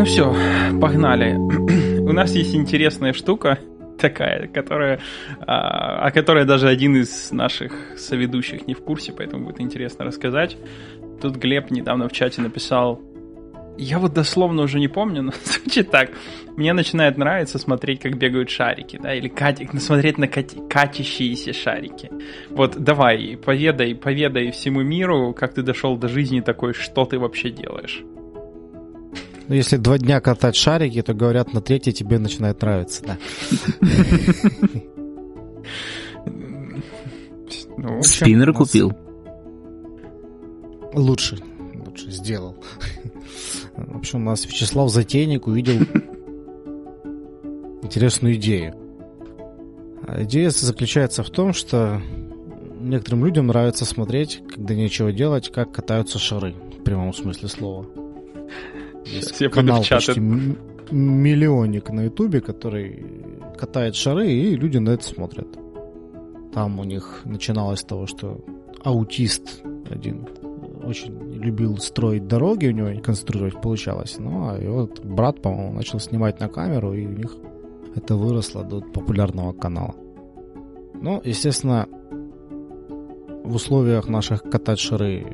Ну все, погнали. У нас есть интересная штука такая, о которой даже один из наших соведущих не в курсе, поэтому будет интересно рассказать. Тут Глеб недавно в чате написал: я вот дословно уже не помню, но звучит так: мне начинает нравиться смотреть, как бегают шарики, да, или смотреть на катящиеся шарики. Вот давай, поведай всему миру, как ты дошел до жизни такой, что ты вообще делаешь. Ну, если 2 дня катать шарики, то, говорят, на 3-й тебе начинает нравиться, да. Спиннер купил? Лучше сделал. В общем, у нас Вячеслав Затейник увидел интересную идею. Идея заключается в том, что некоторым людям нравится смотреть, когда нечего делать, как катаются шары, в прямом смысле слова. Есть канал почти миллионник на Ютубе, который катает шары, и люди на это смотрят. Там у них начиналось с того, что аутист один очень любил строить дороги, у него конструировать получалось. Ну, а его брат, по-моему, начал снимать на камеру, и у них это выросло до популярного канала. Ну, естественно, в условиях наших катать шары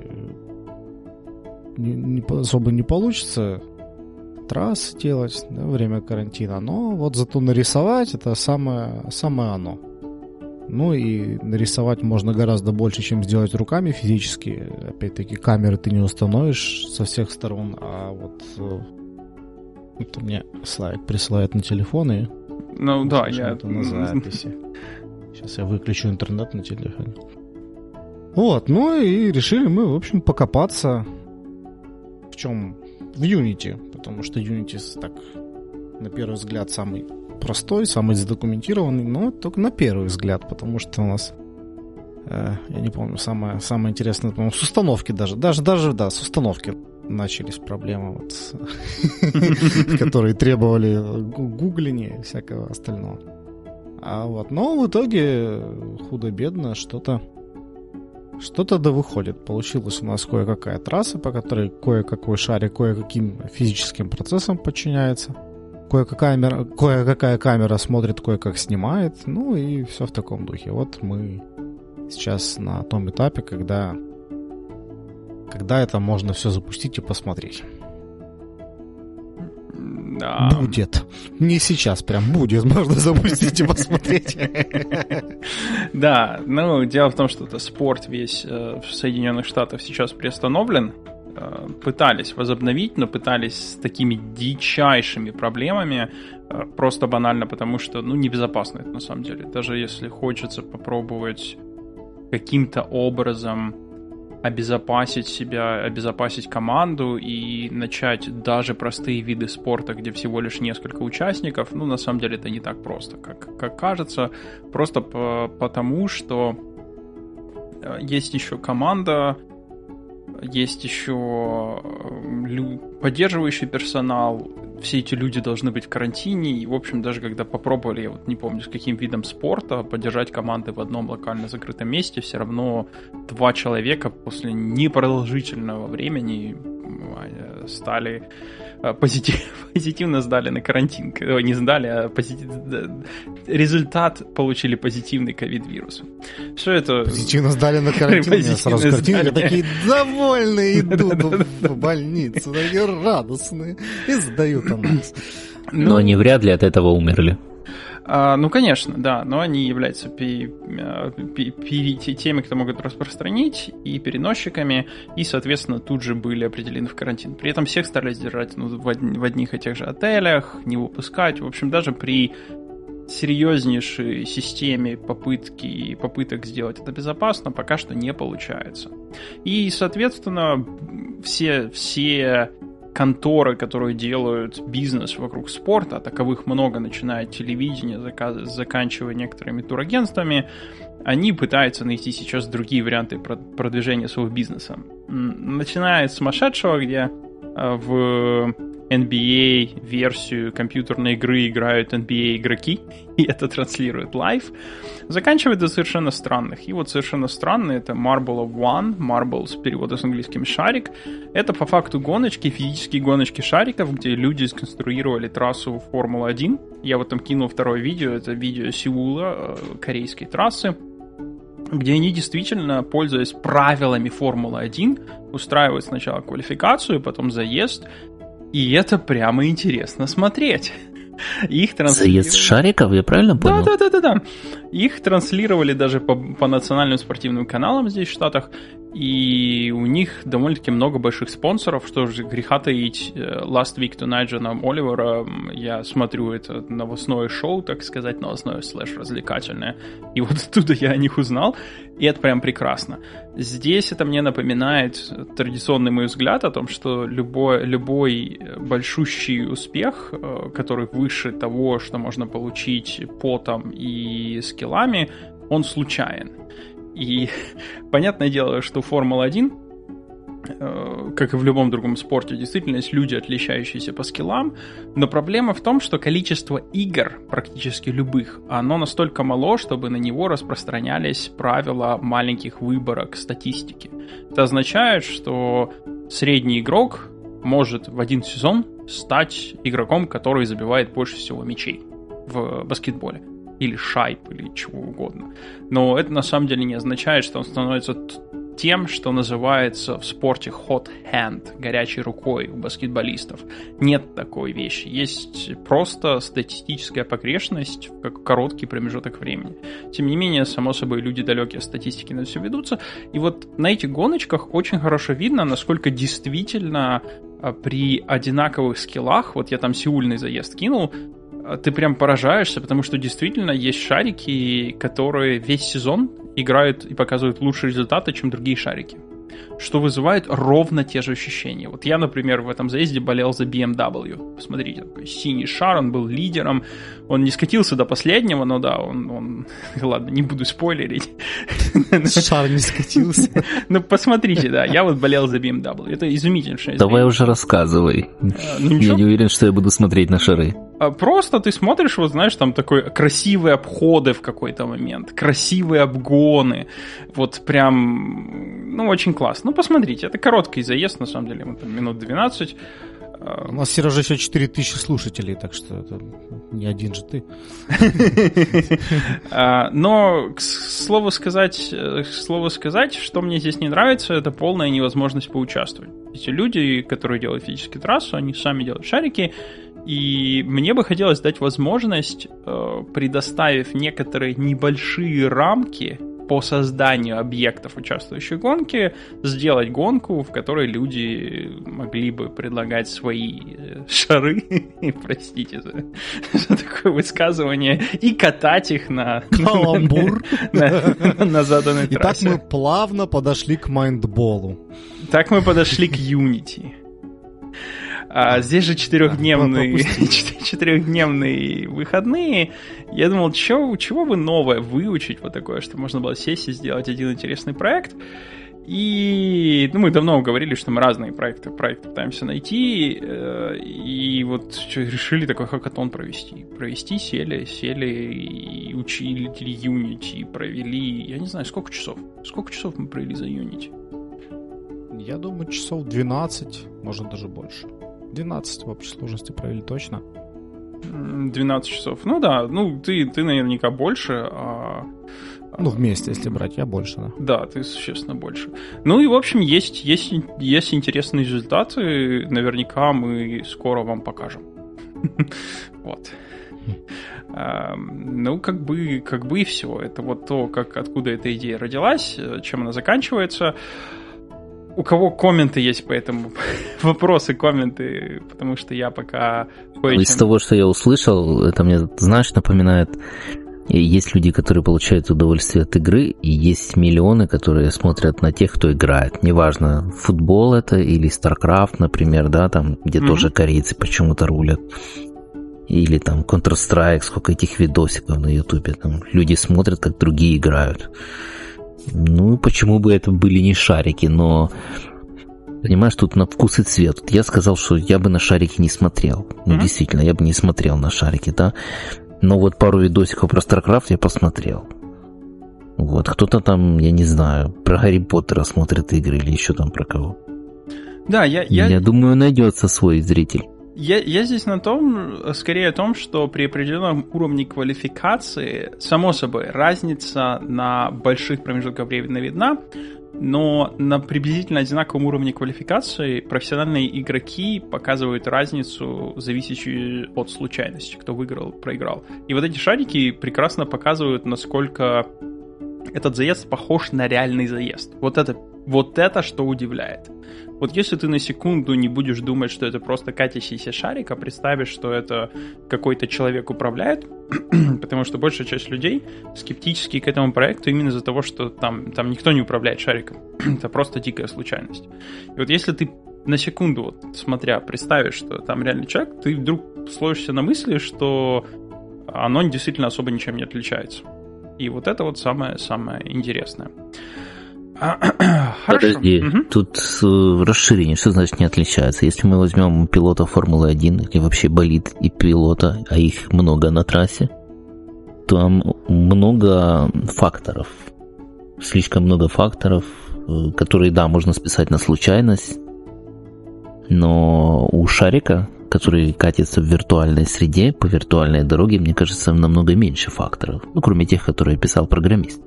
особо не получится трассы делать, да, во время карантина, но вот зато нарисовать это самое оно. Ну и нарисовать можно гораздо больше, чем сделать руками физически. Опять-таки, камеры ты не установишь со всех сторон, а вот это мне Славик присылает на телефон, и ну да, я это на записи. Сейчас я выключу интернет на телефоне. Вот, ну и решили мы, в общем, покопаться в Unity, потому что Unity, так, на первый взгляд, самый простой, самый задокументированный, но только на первый взгляд, потому что у нас, я не помню, самое интересное, по-моему, с установки даже, да, с установки начались проблемы, вот, которые требовали гугления и всякого остального. Но в итоге худо-бедно что-то да выходит. Получилась у нас кое-какая трасса, по которой кое-какой шарик кое-каким физическим процессам подчиняется. Кое-какая камера смотрит, кое-как снимает. Ну и все в таком духе. Вот мы сейчас на том этапе, когда это можно все запустить и посмотреть. Да. Будет. Не сейчас, прям будет. Можно запустить и посмотреть. Да, ну, дело в том, что это спорт весь в Соединенных Штатах сейчас приостановлен. Пытались возобновить, но пытались с такими дичайшими проблемами, просто банально потому, что, небезопасно это на самом деле. Даже если хочется попробовать каким-то образом обезопасить себя, обезопасить команду и начать даже простые виды спорта, где всего лишь несколько участников, на самом деле это не так просто, как кажется, просто потому, что есть еще команда, есть еще поддерживающий персонал, все эти люди должны быть в карантине, и, в общем, даже когда попробовали, я вот не помню, с каким видом спорта, поддержать команды в одном локально закрытом месте, все равно 2 человека после непродолжительного времени стали позитивно сдали на карантин. Не сдали, а результат получили позитивный ковид-вирус. Все это... Позитивно сдали на карантин, сразу картинки такие довольные идут в больницу, такие радостные, и сдают анализ. Но они вряд ли от этого умерли. Конечно, да, но они являются теми, кто могут распространить, и переносчиками, и, соответственно, тут же были определены в карантин. При этом всех старались держать в одних и тех же отелях, не выпускать. В общем, даже при серьезнейшей системе попыток сделать это безопасно, пока что не получается. И, соответственно, все конторы, которые делают бизнес вокруг спорта, а таковых много, начиная от телевидения, заканчивая некоторыми турагентствами, они пытаются найти сейчас другие варианты продвижения своего бизнеса. Начиная с сумасшедшего, где в NBA-версию компьютерной игры играют NBA-игроки, и это транслирует лайв, заканчивая до совершенно странных. И вот совершенно странные — это Marble of One, Marble с перевода с английским «шарик». Это по факту гоночки, физические гоночки шариков, где люди сконструировали трассу Формулы-1. Я вот там кинул второе видео, это видео Сеула, корейской трассы, где они действительно, пользуясь правилами Формулы-1, устраивают сначала квалификацию, потом заезд, и это прямо интересно смотреть. Их заезд шариков, я правильно понял? Да. Их транслировали даже по национальным спортивным каналам здесь в Штатах, и у них довольно-таки много больших спонсоров, что же греха таить. Last Week Tonight Джона Оливера, я смотрю это новостное шоу, так сказать, новостное /развлекательное, и вот оттуда я о них узнал, и это прям прекрасно. Здесь это мне напоминает традиционный мой взгляд о том, что любой большущий успех, который выше того, что можно получить потом и скиллами, он случайен. И понятное дело, что Формула-1, как и в любом другом спорте, действительно есть люди, отличающиеся по скиллам, но проблема в том, что количество игр, практически любых, оно настолько мало, чтобы на него распространялись правила маленьких выборок статистики. Это означает, что средний игрок может в один сезон стать игроком, который забивает больше всего мячей в баскетболе. Или шайб, или чего угодно. Но это на самом деле не означает, что он становится тем, что называется в спорте hot hand, горячей рукой у баскетболистов. Нет такой вещи. Есть просто статистическая погрешность в короткий промежуток времени. Тем не менее, само собой, люди далекие от статистики на все ведутся. И вот на этих гоночках очень хорошо видно, насколько действительно при одинаковых скиллах, вот я там сеульный заезд кинул, ты прям поражаешься, потому что действительно есть шарики, которые весь сезон играют и показывают лучшие результаты, чем другие шарики. Что вызывает ровно те же ощущения. Вот я, например, в этом заезде болел за BMW. Посмотрите, такой синий шар, он был лидером. Он не скатился до последнего, но да, он... Ладно, не буду спойлерить. Шар не скатился. Ну, посмотрите, да, я вот болел за BMW. Это изумительное зрелище. Давай уже рассказывай. Я не уверен, что я буду смотреть на шары. Просто ты смотришь, вот знаешь, там такой красивые обходы в какой-то момент, красивые обгоны, вот прям, ну, очень классно. Ну, посмотрите, это короткий заезд, на самом деле, вот, там, минут 12. У нас, Сережа, еще 4000 слушателей, так что это не один же ты. Но, к слову сказать, что мне здесь не нравится, это полная невозможность поучаствовать. Эти люди, которые делают физическую трассу, они сами делают шарики, и мне бы хотелось дать возможность, предоставив некоторые небольшие рамки по созданию объектов, участвующих в гонке, сделать гонку, в которой люди могли бы предлагать свои шары, простите за такое высказывание, и катать их на каламбур на заданной трассе. Итак, мы плавно подошли к майндболу. Так мы подошли к Unity. Здесь же четырехдневные выходные. Я думал, чего бы новое выучить вот такое, что можно было сесть и сделать один интересный проект. И мы давно говорили, что мы разные проекты пытаемся найти. И вот решили такой хакатон провести. Сели и учили Unity, провели, я не знаю, сколько часов мы провели за Unity? Я думаю, часов 12, может даже больше. 12 в общей сложности провели точно. 12 часов. Ну да, ты наверняка больше. Ну, вместе, если брать, я больше, да. Да, ты существенно больше. Ну и, в общем, есть интересные результаты. Наверняка мы скоро вам покажем. Вот. Ну, как бы и все. Это вот то, откуда эта идея родилась, чем она заканчивается. У кого комменты есть по этому? Вопросы, комменты, потому что я пока... Из того, что я услышал, это мне, знаешь, напоминает... Есть люди, которые получают удовольствие от игры, и есть миллионы, которые смотрят на тех, кто играет. Неважно, футбол это или StarCraft, например, да, там, где тоже корейцы почему-то рулят. Или там Counter-Strike, сколько этих видосиков на Ютубе. Там люди смотрят, как другие играют. Ну, почему бы это были не шарики, но Понимаешь, тут на вкус и цвет. Вот я сказал, что я бы на шарики не смотрел. Ну, действительно, я бы не смотрел на шарики, да. Но вот пару видосиков про StarCraft я посмотрел. Вот, кто-то там, я не знаю, про Гарри Поттера смотрит игры или еще там про кого. Да, я думаю, найдется свой зритель. Я здесь скорее о том, что при определенном уровне квалификации, само собой, разница на больших промежутках времени видна, но на приблизительно одинаковом уровне квалификации профессиональные игроки показывают разницу, зависящую от случайности, кто выиграл, проиграл. И вот эти шарики прекрасно показывают, насколько этот заезд похож на реальный заезд. Вот это что удивляет. Вот если ты на секунду не будешь думать, что это просто катящийся шарик, а представишь, что это какой-то человек управляет, потому что большая часть людей скептически к этому проекту именно из-за того, что там никто не управляет шариком. Это просто дикая случайность. И вот если ты на секунду, вот, смотря, представишь, что там реальный человек, ты вдруг словишься на мысли, что оно действительно особо ничем не отличается. И вот это вот самое интересное. Подожди, тут расширение, что значит не отличается? Если мы возьмем пилота Формулы-1 или вообще болид и пилота, а их много на трассе, там много факторов, слишком много факторов, которые, да, можно списать на случайность, но у шарика, который катится в виртуальной среде, по виртуальной дороге, мне кажется, намного меньше факторов, ну, кроме тех, которые писал программист.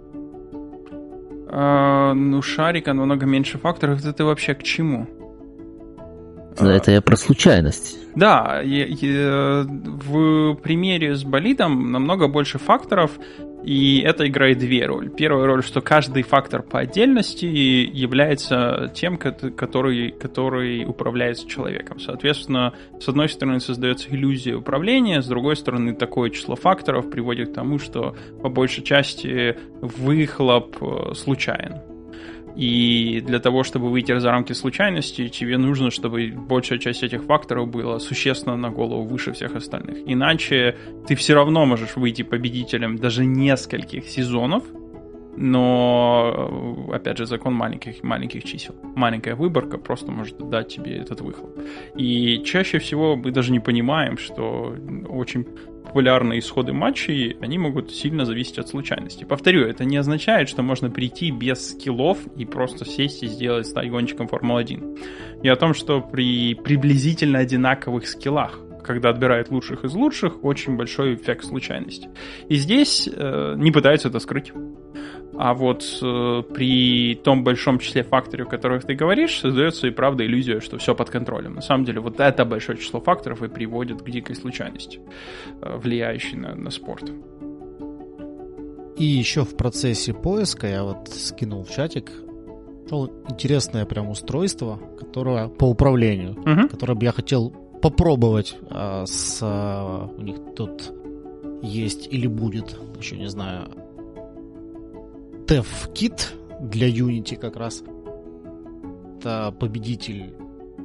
Шарика намного меньше факторов. Это ты вообще к чему? Это я про случайность. Да, в примере с болидом намного больше факторов, и это играет две роли. Первая роль, что каждый фактор по отдельности является тем, который управляется человеком. Соответственно, с одной стороны создается иллюзия управления, с другой стороны такое число факторов приводит к тому, что по большей части выхлоп случайен. И для того, чтобы выйти за рамки случайности, тебе нужно, чтобы большая часть этих факторов была существенно на голову выше всех остальных. Иначе ты все равно можешь выйти победителем даже нескольких сезонов, но, опять же, закон маленьких чисел. Маленькая выборка просто может дать тебе этот выхлоп. И чаще всего мы даже не понимаем, что очень популярные исходы матчей, они могут сильно зависеть от случайности. Повторю, это не означает, что можно прийти без скиллов и просто сесть и стать гонщиком Формулы-1. И о том, что при приблизительно одинаковых скиллах, когда отбирают лучших из лучших, очень большой эффект случайности. И здесь не пытаются это скрыть. А вот при том большом числе факторов, о которых ты говоришь, создается и правда иллюзия, что все под контролем. На самом деле вот это большое число факторов и приводит к дикой случайности, влияющей на спорт. И еще в процессе поиска я вот скинул в чатик интересное прям устройство, которое по управлению, которое бы я хотел попробовать. У них тут есть или будет, еще не знаю, DevKit для Unity как раз. Это победитель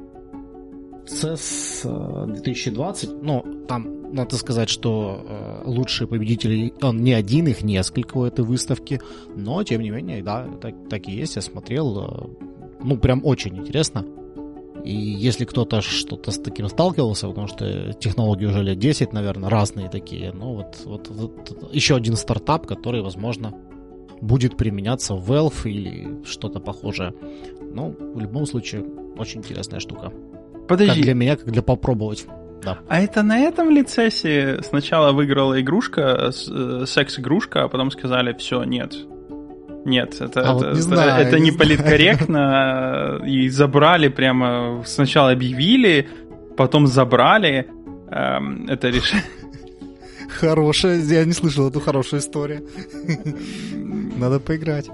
CES 2020. Ну, там надо сказать, что лучшие победители, он не один, их несколько у этой выставки, но, тем не менее, да, так и есть, я смотрел, ну, прям очень интересно. И если кто-то что-то с таким сталкивался, потому что технологии уже лет 10, наверное, разные такие, ну, вот еще один стартап, который, возможно, будет применяться в Valve или что-то похожее. Ну, в любом случае, очень интересная штука. Подожди. Как для меня, как для попробовать. Да. А это на этом лицессе сначала выиграла игрушка, секс-игрушка, а потом сказали, все, нет. Нет, это не политкорректно. И забрали прямо, сначала объявили, потом забрали. Это решение. Хорошая, я не слышал эту хорошую историю. Надо поиграть.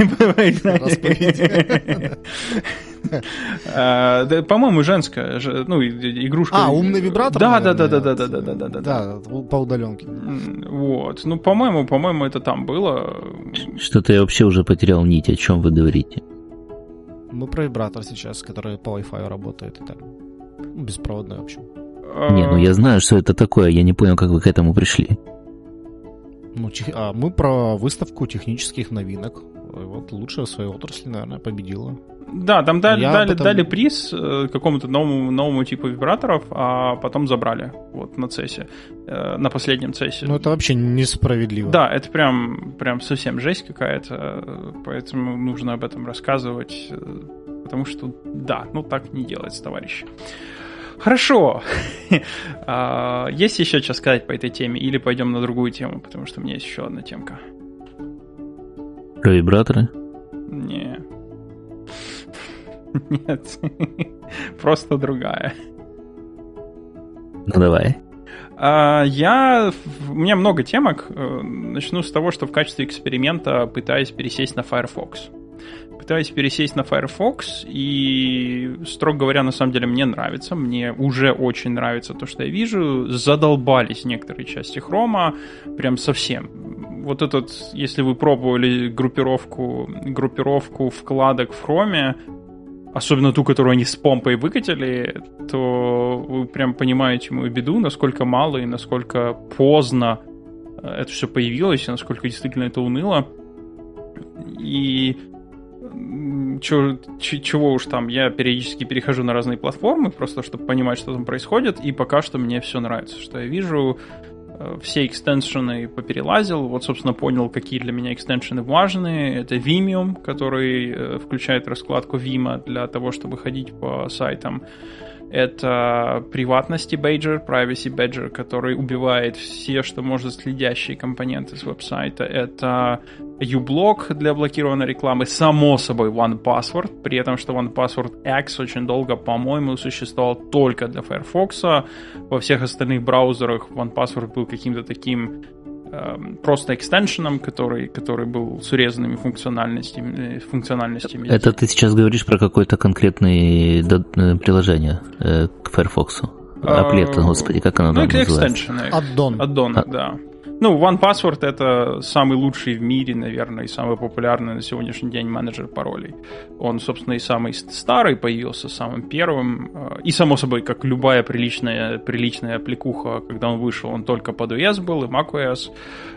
По-моему, женская, ну, игрушка. Умный вибратор? Да, по удаленке. Вот, ну, по-моему, это там было. Что-то я вообще уже потерял нить, о чем вы говорите. Мы про вибратор сейчас, который по Wi-Fi работает и так. Беспроводной, в общем. Не, ну я знаю, что это такое, я не понял, как вы к этому пришли. Ну, мы про выставку технических новинок. Вот лучшая в своей отрасли, наверное, победила. Да, там дали приз какому-то новому типу вибраторов, а потом забрали вот на CES, на последнем CES. Ну, это вообще несправедливо. Да, это прям совсем жесть какая-то, поэтому нужно об этом рассказывать, потому что, да, ну так не делается, товарищи. Хорошо. Есть еще что сказать по этой теме, или пойдем на другую тему, потому что у меня есть еще одна темка. Про вибраторы? Нет, просто другая. Ну, давай. У меня много темок. Начну с того, что в качестве эксперимента пытаюсь пересесть на Firefox. И, строго говоря, на самом деле мне нравится. Мне уже очень нравится то, что я вижу. Задолбались некоторые части Хрома. Прям совсем. Вот этот, если вы пробовали группировку вкладок в Хроме, особенно ту, которую они с помпой выкатили, то вы прям понимаете мою беду, насколько мало и насколько поздно это все появилось, и насколько действительно это уныло. И чего уж там, я периодически перехожу на разные платформы, просто чтобы понимать, что там происходит, и пока что мне все нравится, что я вижу. Все экстеншены поперелазил, вот, собственно, понял, какие для меня экстеншены важны. Это Vimium, который включает раскладку Vima для того, чтобы ходить по сайтам. Это приватности Badger, Privacy Badger, который убивает все, что может, следящие компоненты с веб-сайта. Это uBlock для блокированной рекламы. Само собой, OnePassword. При этом, что OnePassword X очень долго, по-моему, существовал только для Firefox. Во всех остальных браузерах OnePassword был каким-то таким просто экстеншеном, который был с урезанными функциональностями. Это ты сейчас говоришь про какое-то конкретное приложение к Firefox? Аплет, господи, как оно там называется? Аддоны, да. Ну, OnePassword — это самый лучший в мире, наверное, и самый популярный на сегодняшний день менеджер паролей. Он, собственно, и самый старый появился, самым первым. И, само собой, как любая приличная аппликуха, когда он вышел, он только под iOS был и macOS.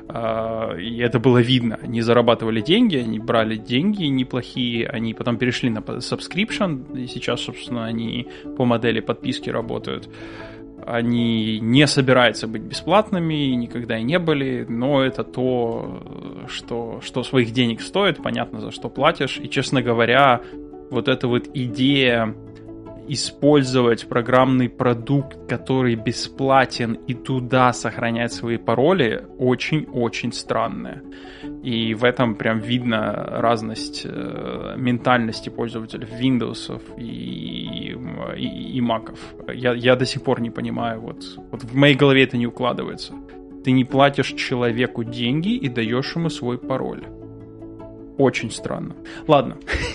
И это было видно. Они зарабатывали деньги, они брали деньги неплохие, они потом перешли на subscription, и сейчас, собственно, они по модели подписки работают. Они не собираются быть бесплатными, никогда и не были, но это то, что своих денег стоит, понятно, за что платишь. И, честно говоря, вот эта вот идея использовать программный продукт, который бесплатен, и туда сохранять свои пароли, очень-очень странная. И в этом прям видно разность ментальности пользователей Windows и Mac. Я до сих пор не понимаю, вот в моей голове это не укладывается. Ты не платишь человеку деньги и даешь ему свой пароль. Очень странно. Ладно.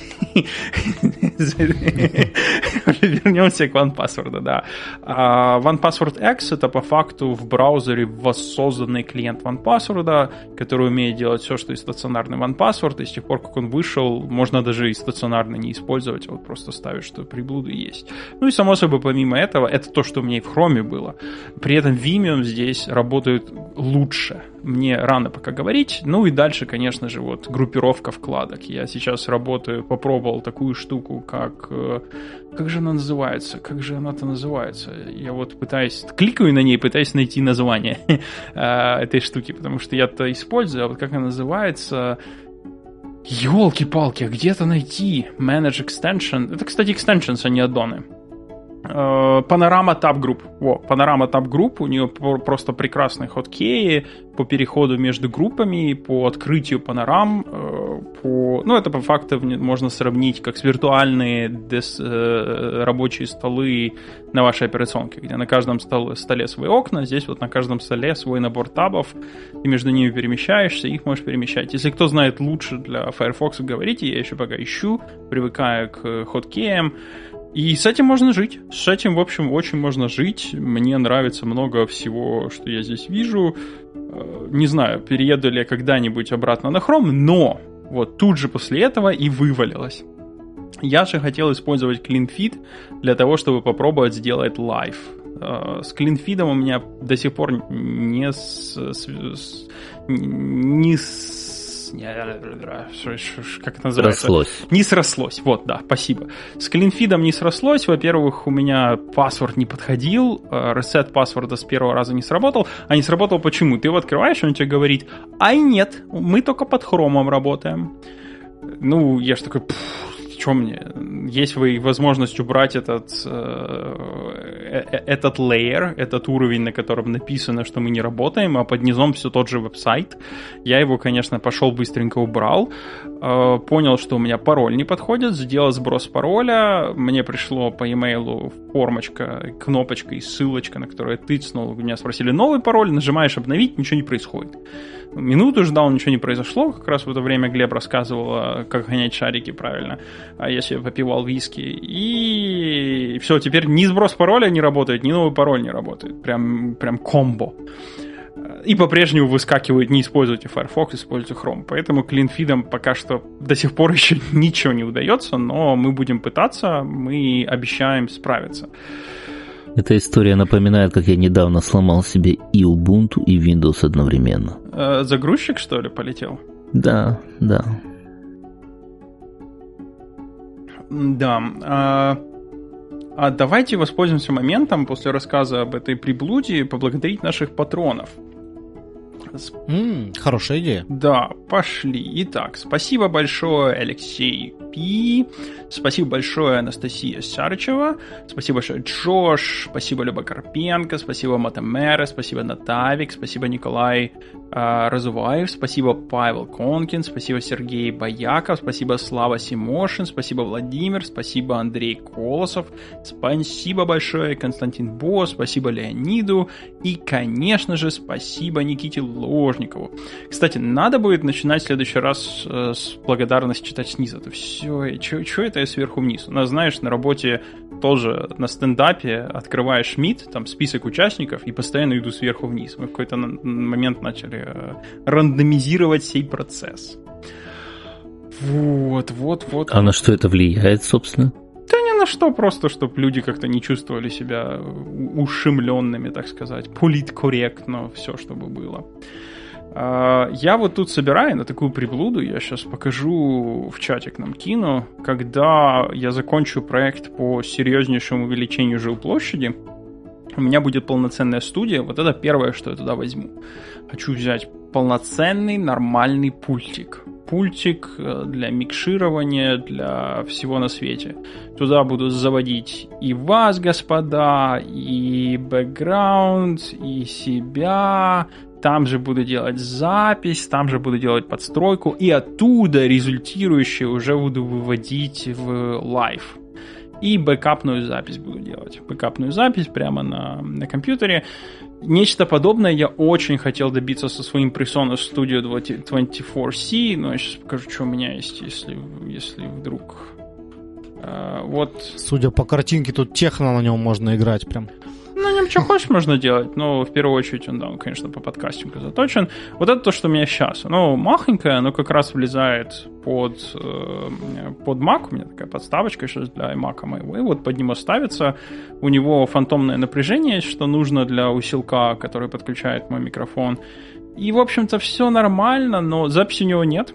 Вернемся к OnePassword, да. OnePassword X — это по факту в браузере воссозданный клиент OnePassword, который умеет делать все, что и стационарный OnePassword, и с тех пор, как он вышел, можно даже и стационарно не использовать, вот просто ставишь, что приблуды есть. Ну и, само собой, помимо этого, это то, что у меня и в Chrome было. При этом Vimium здесь работает лучше. Мне рано пока говорить. Ну и дальше, конечно же, вот группировка вкладок. Я сейчас попробовал такую штуку, как же она называется? Как же она-то называется? Я вот кликаю на ней, пытаюсь найти название этой штуки, потому что я-то использую, а вот как она называется... Ёлки-палки, а где это найти? Manage Extension. Это, кстати, extensions, а не аддоны. Panorama Tab Group. Panorama Tab Group, у нее просто прекрасные хоткеи по переходу между группами, по открытию панорам. Это по факту можно сравнить как с виртуальные рабочие столы на вашей операционке, где на каждом столе свои окна, здесь вот на каждом столе свой набор табов, и между ними перемещаешься, их можешь перемещать. Если кто знает лучше для Firefox, говорите, я еще пока ищу, привыкаю к хоткеям. И с этим можно жить. С этим, в общем, очень можно жить. Мне нравится много всего, что я здесь вижу. Не знаю, перееду ли я когда-нибудь обратно на Chrome, но вот тут же после этого и вывалилось. Я же хотел использовать CleanFeed для того, чтобы попробовать сделать лайв. С CleanFeed у меня до сих пор не как это называется? Срослось. Не срослось, вот, да, спасибо. С CleanFeed не срослось. Во-первых, у меня паспорт не подходил, ресет паспорта с первого раза не сработал. А не сработал почему? Ты его открываешь, он тебе говорит, ай, нет, мы только под хромом работаем. Ну, я ж такой, что мне? Есть возможность убрать этот layer, этот уровень, на котором написано, что мы не работаем, а под низом все тот же веб-сайт. Я его, конечно, пошел быстренько убрал, понял, что у меня пароль не подходит, сделал сброс пароля, мне пришло по e-mail формочка, кнопочка и ссылочка, на которую я тыцнул, меня спросили новый пароль, нажимаешь обновить, ничего не происходит. Минуту ждал, ничего не произошло, как раз в это время Глеб рассказывал, как гонять шарики правильно, а я себе попивал виски, и все, теперь ни сброс пароля не работает, ни новый пароль не работает, прям комбо. И по-прежнему выскакивает, не используйте Firefox, используйте Chrome. Поэтому CleanFeed пока что до сих пор еще ничего не удается, но мы будем пытаться, мы обещаем справиться. Эта история напоминает, как я недавно сломал себе и Ubuntu, и Windows одновременно. Загрузчик, что ли, полетел? Да. Да. А давайте воспользуемся моментом после рассказа об этой приблуде поблагодарить наших патронов. Хорошая идея. Да, пошли. Итак, спасибо большое, Алексей Пи. Спасибо большое, Анастасия Сарычева. Спасибо большое, Джош. Спасибо, Люба Карпенко. Спасибо, Матамера. Спасибо, Натавик. Спасибо, Николай Разуваев. Спасибо, Павел Конкин. Спасибо, Сергей Бояков. Спасибо, Слава Симошин. Спасибо, Владимир. Спасибо, Андрей Колосов. Спасибо большое, Константин Бо. Спасибо, Леониду. И, конечно же, спасибо Никите Ложникову. Кстати, надо будет начинать в следующий раз с благодарности читать снизу. Это все. Чего это я сверху вниз? У нас, знаешь, на работе тоже на стендапе открываешь Meet, там список участников, и постоянно иду сверху вниз. Мы в какой-то момент начали рандомизировать сей процесс. Вот. А на что это влияет, собственно? Да ни на что, просто чтобы люди как-то не чувствовали себя ущемленными, так сказать. Политкорректно все, чтобы было. Я вот тут собираю на такую приблуду, я сейчас покажу в чатик нам кину, когда я закончу проект по серьезнейшему увеличению жилплощади, у меня будет полноценная студия, вот это первое, что я туда возьму. Хочу взять полноценный нормальный пультик. Пультик для микширования, для всего на свете. Туда буду заводить и вас, господа, и бэкграунд, и себя. Там же буду делать запись, там же буду делать подстройку, и оттуда результирующее уже буду выводить в лайв. И бэкапную запись буду делать. Бэкапную запись прямо на компьютере. Нечто подобное я очень хотел добиться со своим Presonus Studio 24C, но я сейчас покажу, что у меня есть, если вдруг... Вот. Судя по картинке, тут техно на нем можно играть прям. На нем что хочешь можно делать, но в первую очередь он, конечно, по подкастингу заточен. Вот это то, что у меня сейчас. Оно махонькое, оно как раз влезает под Mac. У меня такая подставочка сейчас для iMac моего. И вот под него ставится. У него фантомное напряжение, что нужно для усилка, который подключает мой микрофон. И, в общем-то, все нормально, но записи у него нет.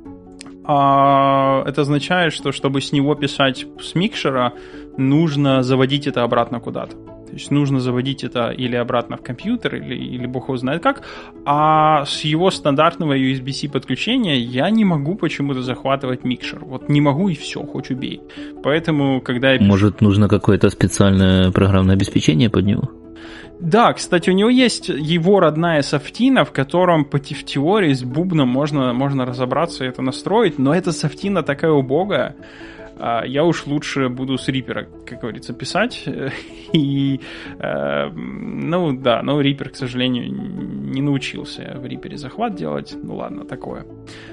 Это означает, что чтобы с него писать с микшера, нужно заводить это обратно куда-то. То есть нужно заводить это или обратно в компьютер, или бог его знает как. А с его стандартного USB-C подключения я не могу почему-то захватывать микшер. Вот не могу и все, хоть убей. Поэтому, когда я... Может, нужно какое-то специальное программное обеспечение под него? Да, кстати, у него есть его родная софтина, в котором в теории с бубном можно разобраться и это настроить, но эта софтина такая убогая. Я уж лучше буду с Reaper, как говорится, писать. И, но Reaper, к сожалению, не научился в Reaper захват делать. Ну ладно, такое.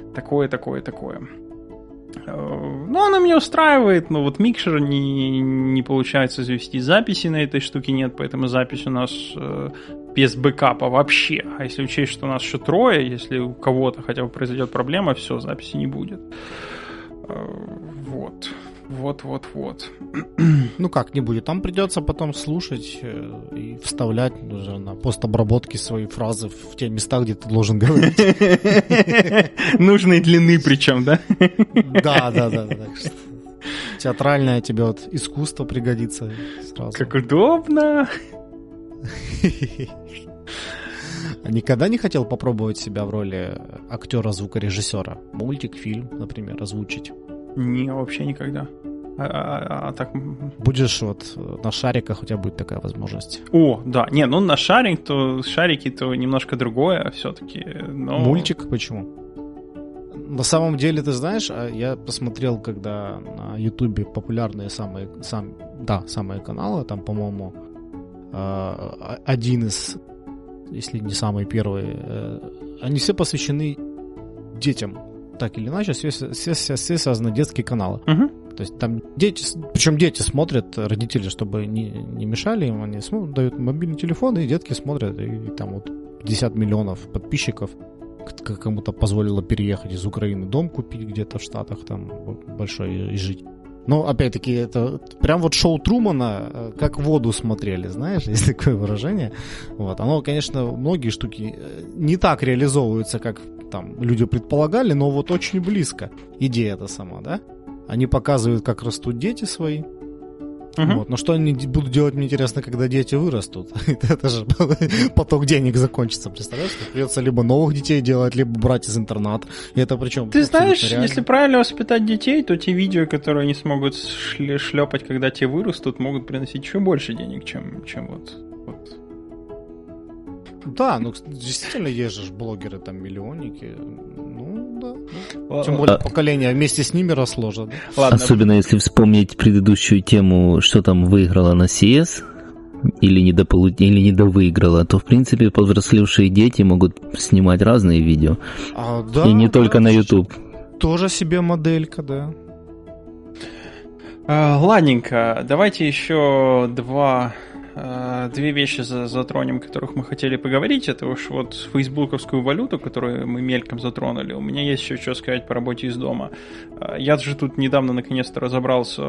Ну, оно меня устраивает, но вот микшер не получается завести записи на этой штуке нет, поэтому запись у нас без бэкапа вообще. А если учесть, что у нас еще трое, если у кого-то хотя бы произойдет проблема, все, записи не будет. Вот. Вот. Ну как не будет, там придется потом слушать и вставлять уже на постобработке свои фразы в те места, где ты должен говорить. Нужной длины причем, да? Да. Театральное тебе вот искусство пригодится сразу. Как удобно. А никогда не хотел попробовать себя в роли актера-звукорежиссера? Мультик, фильм, например, озвучить? Не, вообще никогда. А так... Будешь вот на шариках, у тебя будет такая возможность. О, да. Не, ну на шарики то немножко другое все-таки. Но... Мультик почему? На самом деле, ты знаешь, я посмотрел, когда на Ютубе популярные самые каналы, там, по-моему, один из, если не самый первый, они все посвящены детям. Так или иначе, все связаны детские каналы. Угу. То есть там дети, причем дети смотрят, родители, чтобы не мешали им, они дают мобильный телефон, и детки смотрят, и там вот 50 миллионов подписчиков. Кому-то позволило переехать из Украины, дом купить где-то в Штатах, там большой, и жить. Но, опять-таки, это прям вот шоу Трумана, как воду смотрели, знаешь, есть такое выражение. Вот. Оно, конечно, многие штуки не так реализовываются, как там люди предполагали, но вот очень близко. Идея эта сама, да? Они показывают, как растут дети свои. Вот. Но что они будут делать, мне интересно, когда дети вырастут. Это же поток денег закончится, представляешь? Придется либо новых детей делать, либо брать из интерната. И это причем... Ты знаешь, реально. Если правильно воспитать детей, то те видео, которые они смогут шлепать, когда те вырастут, могут приносить еще больше денег, чем вот. Да, ну действительно есть же блогеры, там, миллионники. Ну, да. Тем более поколение вместе с ними росло же. Да? Ладно. Особенно если вспомнить предыдущую тему, что там выиграла на CS или недовыиграла, то, в принципе, повзрослевшие дети могут снимать разные видео. Да, и не только на YouTube. Тоже себе моделька, да. Ладненько, давайте еще две вещи затронем, о которых мы хотели поговорить. Это уж вот фейсбуковскую валюту, которую мы мельком затронули. У меня есть еще что сказать по работе из дома. Я же тут недавно наконец-то разобрался,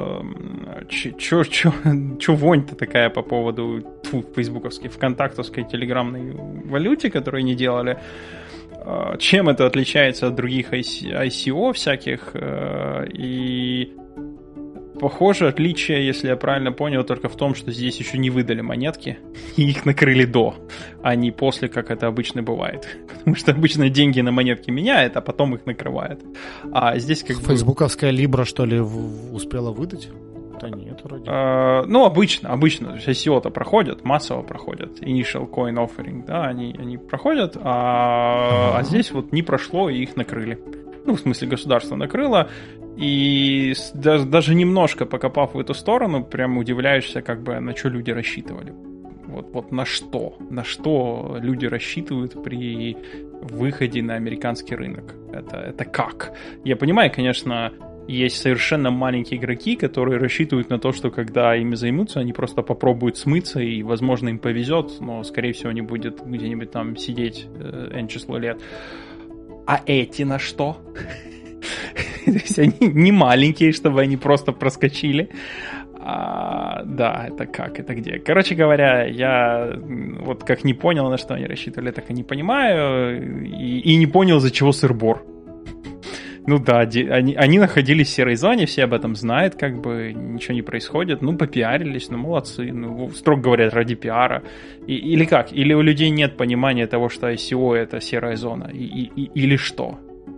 что вонь-то такая по поводу фейсбуковской, вконтактовской, телеграмной валюте, которую они делали. Чем это отличается от других ICO всяких. И... Похоже, отличие, если я правильно понял, только в том, что здесь еще не выдали монетки, и их накрыли до, а не после, как это обычно бывает. Потому что обычно деньги на монетки меняют, а потом их накрывают. А здесь как бы... Фейсбуковская Libra, что ли, успела выдать? Да нет, вроде. Ну, обычно. То есть ICO-то проходят, массово проходят. Initial Coin Offering, да, они проходят, а здесь вот не прошло, и их накрыли. Ну, в смысле, государство накрыло. И даже немножко покопав в эту сторону, прям удивляешься, как бы, на что люди рассчитывали. Вот на что? На что люди рассчитывают при выходе на американский рынок? Это как? Я понимаю, конечно, есть совершенно маленькие игроки, которые рассчитывают на то, что когда ими займутся, они просто попробуют смыться, и, возможно, им повезет, но, скорее всего, не будет где-нибудь там сидеть N число лет. А эти на что? То есть они не маленькие, чтобы они просто проскочили. Да, это как, это где? Короче говоря, я вот как не понял, на что они рассчитывали, так и не понимаю. И не понял, за чего сыр-бор. Ну да, они находились в серой зоне, все об этом знают, как бы ничего не происходит. Ну, попиарились, ну молодцы. Ну, строго говоря, ради пиара. Или как? Или у людей нет понимания того, что ICO — это серая зона? Или что?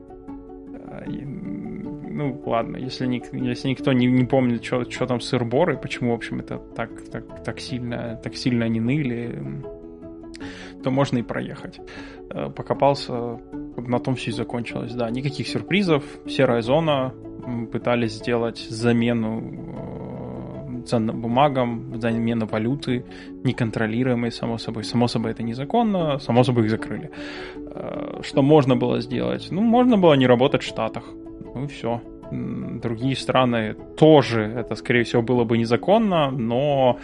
Ну, ладно, если никто не помнит, что там сыр-бор и почему, в общем, это так сильно они ныли, то можно и проехать. Покопался, на том все и закончилось. Да, никаких сюрпризов, серая зона, пытались сделать замену ценным бумагам, замену валюты, неконтролируемой, само собой. Само собой, это незаконно, само собой, их закрыли. Что можно было сделать? Ну, можно было не работать в Штатах. Ну и все. Другие страны тоже, это, скорее всего, было бы незаконно, но,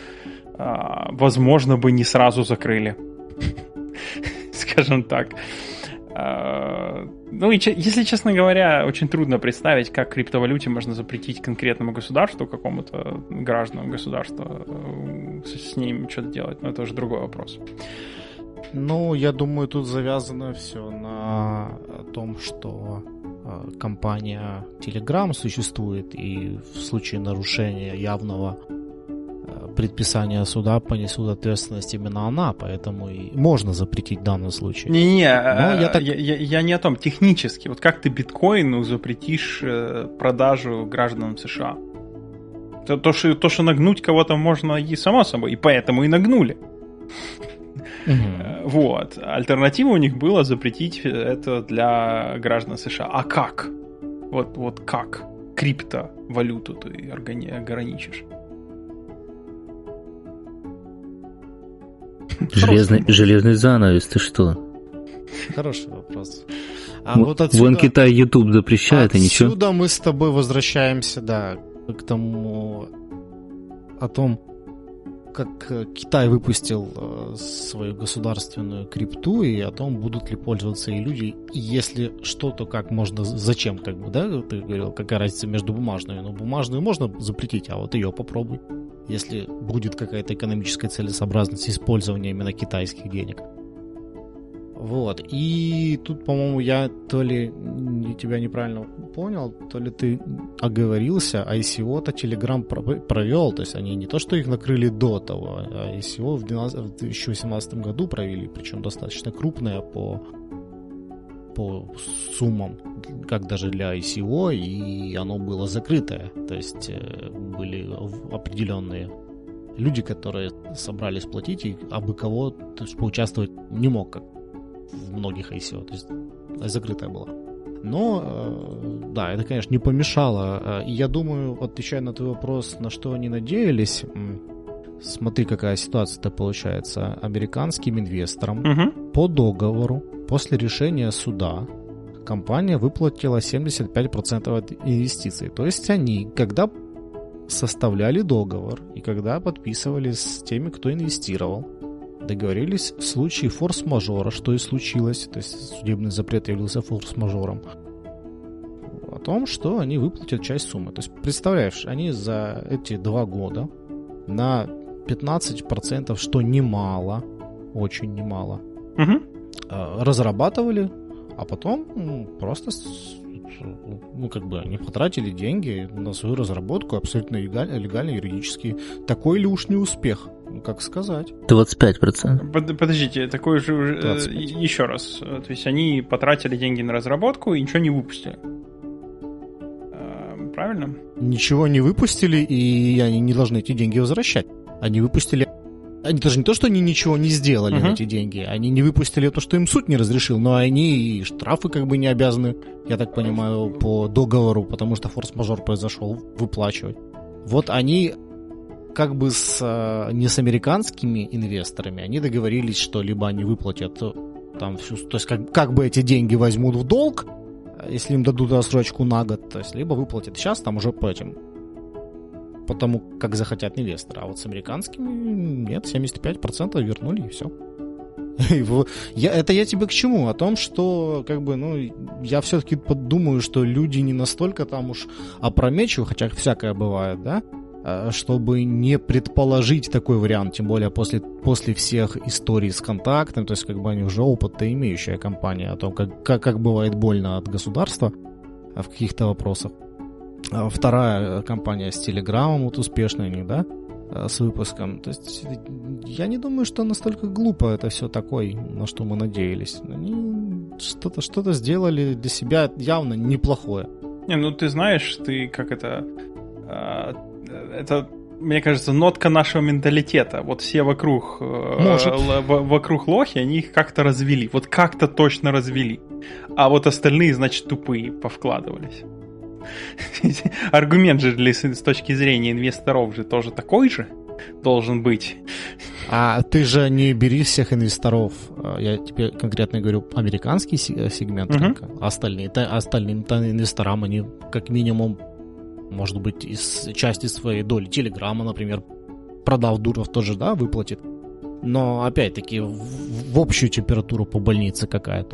возможно, бы не сразу закрыли. Скажем так. Ну, и, если честно говоря, очень трудно представить, как криптовалюте можно запретить конкретному государству, какому-то гражданам государства с ним что-то делать. Но это уже другой вопрос. Ну, я думаю, тут завязано все на том, что компания Telegram существует, и в случае нарушения явного предписания суда понесут ответственность именно она, поэтому и можно запретить в данном случае. Я не о том, технически. Вот как ты биткоину запретишь продажу гражданам США? То, что нагнуть кого-то можно и само собой, и поэтому и нагнули. Вот. Альтернатива у них была запретить это для граждан США. А как? Вот как криптовалюту ты ограничишь? Железный занавес, ты что? Хороший вопрос. Вон Китай YouTube запрещает, и ничего. Отсюда мы с тобой возвращаемся, да, к тому, о том, как Китай выпустил свою государственную крипту, и о том, будут ли пользоваться и люди. И если что, то как можно, зачем, как бы, да, ты говорил, какая разница между бумажными. Но бумажную можно запретить, а вот ее попробуй, если будет какая-то экономическая целесообразность использования именно китайских денег. Вот. И тут, по-моему, я то ли тебя неправильно понял, то ли ты оговорился, ICO-то Telegram провел, то есть они не то, что их накрыли до того, а ICO в 2018 году провели, причем достаточно крупное по суммам, как даже для ICO, и оно было закрытое, то есть были определенные люди, которые собрались платить, и абы кого то есть, поучаствовать не мог, как в многих ICO, то есть закрытая была. Но, да, это, конечно, не помешало. И я думаю, отвечая на твой вопрос, на что они надеялись, смотри, какая ситуация-то получается. Американским инвесторам по договору после решения суда компания выплатила 75% от инвестиций. То есть они, когда составляли договор и когда подписывали с теми, кто инвестировал, договорились в случае форс-мажора, что и случилось, то есть судебный запрет явился форс-мажором, о том, что они выплатят часть суммы. То есть, представляешь, они за эти 2 года на 15%, что немало, очень немало, разрабатывали, а потом просто как бы они потратили деньги на свою разработку абсолютно легально, юридически. Такой ли уж не успех? Как сказать? 25%. Подождите, такой же еще раз. То есть они потратили деньги на разработку и ничего не выпустили. Правильно? Ничего не выпустили, и они не должны эти деньги возвращать. Они выпустили... Они даже не то, что они ничего не сделали на эти деньги, они не выпустили то, что им суд не разрешил, но они и штрафы как бы не обязаны, я так понимаю, по договору, потому что форс-мажор произошел, выплачивать. Вот они как бы не с американскими инвесторами, они договорились, что либо они выплатят там всю... То есть как бы эти деньги возьмут в долг, если им дадут рассрочку на год, то есть либо выплатят сейчас, там уже по этим... потому как захотят инвесторы. А вот с американскими нет, 75% вернули, и все. Это я тебе к чему? О том, что как бы, я все-таки думаю, что люди не настолько там уж опрометчивы, хотя всякое бывает, да, чтобы не предположить такой вариант, тем более после всех историй с контактом, то есть как бы они уже опыт-то имеющая компания о том, как бывает больно от государства в каких-то вопросах. Вторая компания с Телеграмом, вот успешная у них, да, с выпуском. То есть я не думаю, что настолько глупо это все такое, на что мы надеялись. Они что-то сделали для себя явно неплохое. Ты знаешь, как это... Это, мне кажется, нотка нашего менталитета. Вот все вокруг лохи, они их как-то развели. Вот как-то точно развели. А вот остальные, значит, тупые повкладывались. Аргумент же с точки зрения инвесторов же тоже такой же должен быть. А ты же не бери всех инвесторов. Я тебе конкретно говорю американский сегмент рынка. Остальные инвесторам они как минимум, может быть, из части своей доли Телеграма, например, продав Дуров тоже, да, выплатит. Но опять-таки в общую температуру по больнице какая тут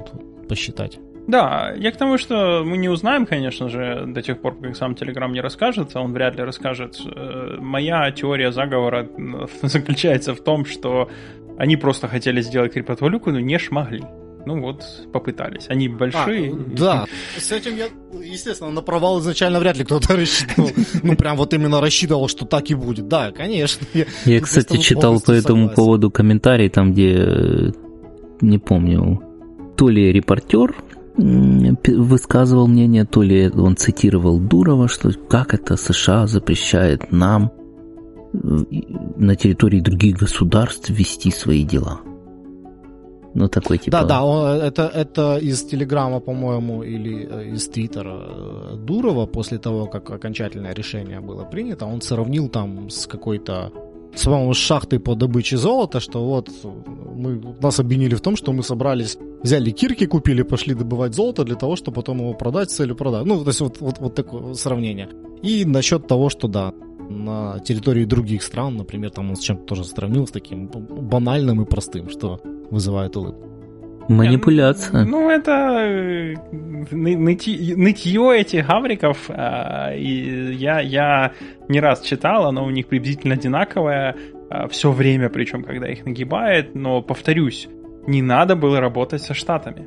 посчитать. Да, я к тому, что мы не узнаем, конечно же, до тех пор, как сам Telegram не расскажет, а он вряд ли расскажет. Моя теория заговора заключается в том, что они просто хотели сделать криптовалюту, но не шмогли. Ну вот, попытались. Они большие. Да, с этим я, естественно, на провал изначально вряд ли кто-то рассчитывал. Ну, прям вот именно рассчитывал, что так и будет. Да, конечно. Я кстати, читал по этому поводу комментарий, там, где, не помню, то ли репортер высказывал мнение, то ли он цитировал Дурова, что как это США запрещает нам на территории других государств вести свои дела. Ну, такой типа... Да, это из Телеграма, по-моему, или из Твиттера Дурова, после того, как окончательное решение было принято, он сравнил там с какой-то, с шахтой по добыче золота, что вот нас обвинили в том, что мы собрались, взяли кирки, купили, пошли добывать золото для того, чтобы потом его продать с целью продать. Ну, то есть вот такое сравнение. И насчет того, что да, на территории других стран, например, там он с чем-то тоже сравнил, с таким банальным и простым, что вызывает улыбку. Манипуляция. Ну, это нытье этих гавриков. И я не раз читал, оно у них приблизительно одинаковое все время, причем, когда их нагибает. Но, повторюсь, не надо было работать со Штатами.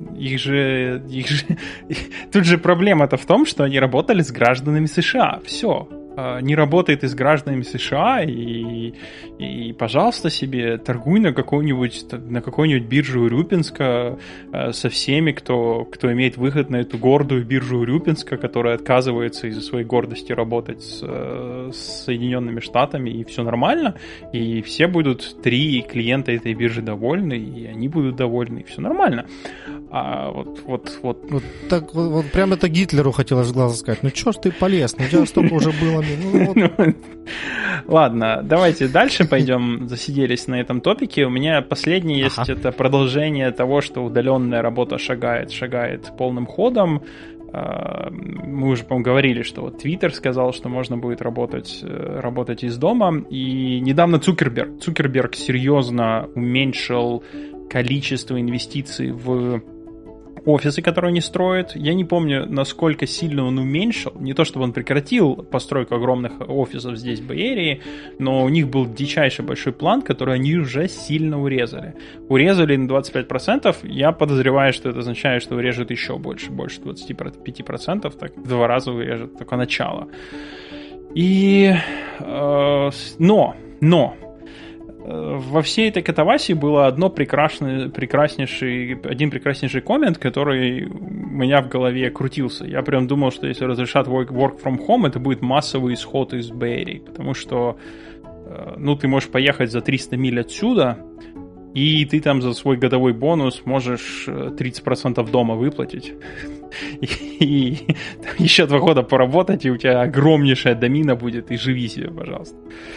Тут же проблема-то в том, что они работали с гражданами США. Все. Не работает и с гражданами США, и пожалуйста, себе торгуй на какой-нибудь бирже Урюпинска со всеми, кто имеет выход на эту гордую биржу Урюпинска, которая отказывается из-за своей гордости работать с Соединенными Штатами, и все нормально, и все будут 3 клиента этой биржи довольны, и они будут довольны, и все нормально. Вот прям это Гитлеру хотелось в глаза сказать. Ну чё ж ты полез? Ну у тебя столько уже было. Ладно, давайте дальше пойдем. Засиделись на этом топике. У меня последнее есть, это продолжение того, что удаленная работа шагает полным ходом. Мы уже, по-моему, говорили, что вот Twitter сказал, что можно будет работать из дома. И недавно Цукерберг серьезно уменьшил количество инвестиций в офисы, которые они строят. Я не помню, насколько сильно он уменьшил. Не то, чтобы он прекратил постройку огромных офисов здесь, в Бэй-Эрии, но у них был дичайший большой план, который они уже сильно урезали. Урезали на 25%. Я подозреваю, что это означает, что урежут еще больше 25%. Так в 2 раза урежут только начало. Но во всей этой катавасии было один прекраснейший коммент, который у меня в голове крутился. Я прям думал, что если разрешат work from home, это будет массовый исход из Бэй-Эрии, потому что ты можешь поехать за 300 миль отсюда, и ты там за свой годовой бонус можешь 30% дома выплатить. И еще 2 года поработать, и у тебя огромнейшая домина будет, и живи себе, пожалуйста.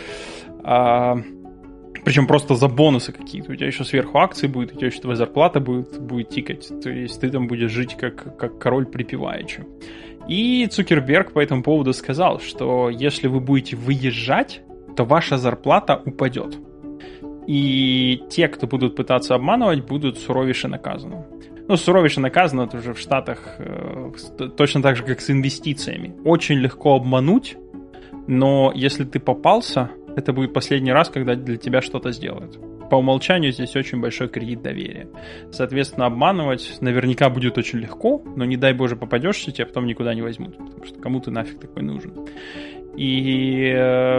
Причем просто за бонусы какие-то. У тебя еще сверху акции будет, у тебя еще твоя зарплата будет тикать. То есть ты там будешь жить как король припеваючи. И Цукерберг по этому поводу сказал, что если вы будете выезжать, то ваша зарплата упадет. И те, кто будут пытаться обманывать, будут суровейше наказаны. Суровейше наказано это уже в Штатах точно так же, как с инвестициями. Очень легко обмануть, но если ты попался, это будет последний раз, когда для тебя что-то сделают. По умолчанию здесь очень большой кредит доверия. Соответственно, обманывать наверняка будет очень легко, но не дай боже попадешься, тебя потом никуда не возьмут, потому что кому ты нафиг такой нужен. И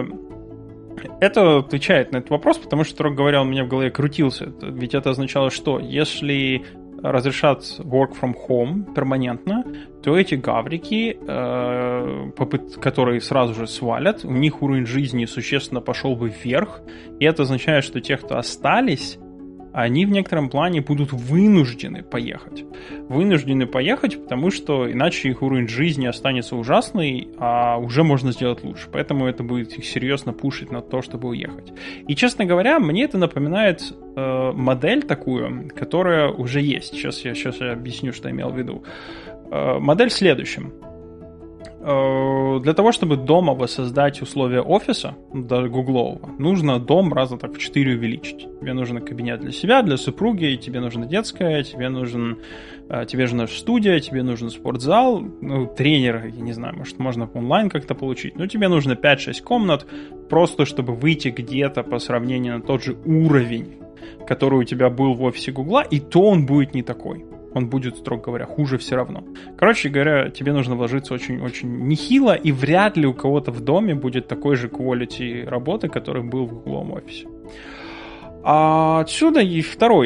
это отвечает на этот вопрос, потому что, строго говоря, он у меня в голове крутился. Ведь это означало, что если разрешат work from home перманентно, то эти гаврики, которые сразу же свалят, у них уровень жизни существенно пошел бы вверх, и это означает, что те, кто остались, они в некотором плане будут вынуждены поехать. Потому что иначе их уровень жизни останется ужасный, а уже можно сделать лучше. Поэтому это будет их серьезно пушить на то, чтобы уехать. И, честно говоря, мне это напоминает модель такую, которая уже есть. Сейчас я объясню, что я имел в виду. Модель в следующем. Для того, чтобы дома воссоздать условия офиса, даже гуглового, нужно дом раза так в 4 увеличить. Тебе нужен кабинет для себя, для супруги, тебе нужна детская, тебе нужен Тебе же нужна студия, тебе нужен спортзал, тренер, я не знаю, может, можно онлайн как-то получить, но тебе нужно 5-6 комнат, просто чтобы выйти где-то по сравнению на тот же уровень, который у тебя был в офисе Гугла, и то он будет не такой. Он будет, строго говоря, хуже все равно. Короче говоря, тебе нужно вложиться очень-очень нехило, и вряд ли у кого-то в доме будет такой же quality работы, который был в гугловом офисе. А отсюда и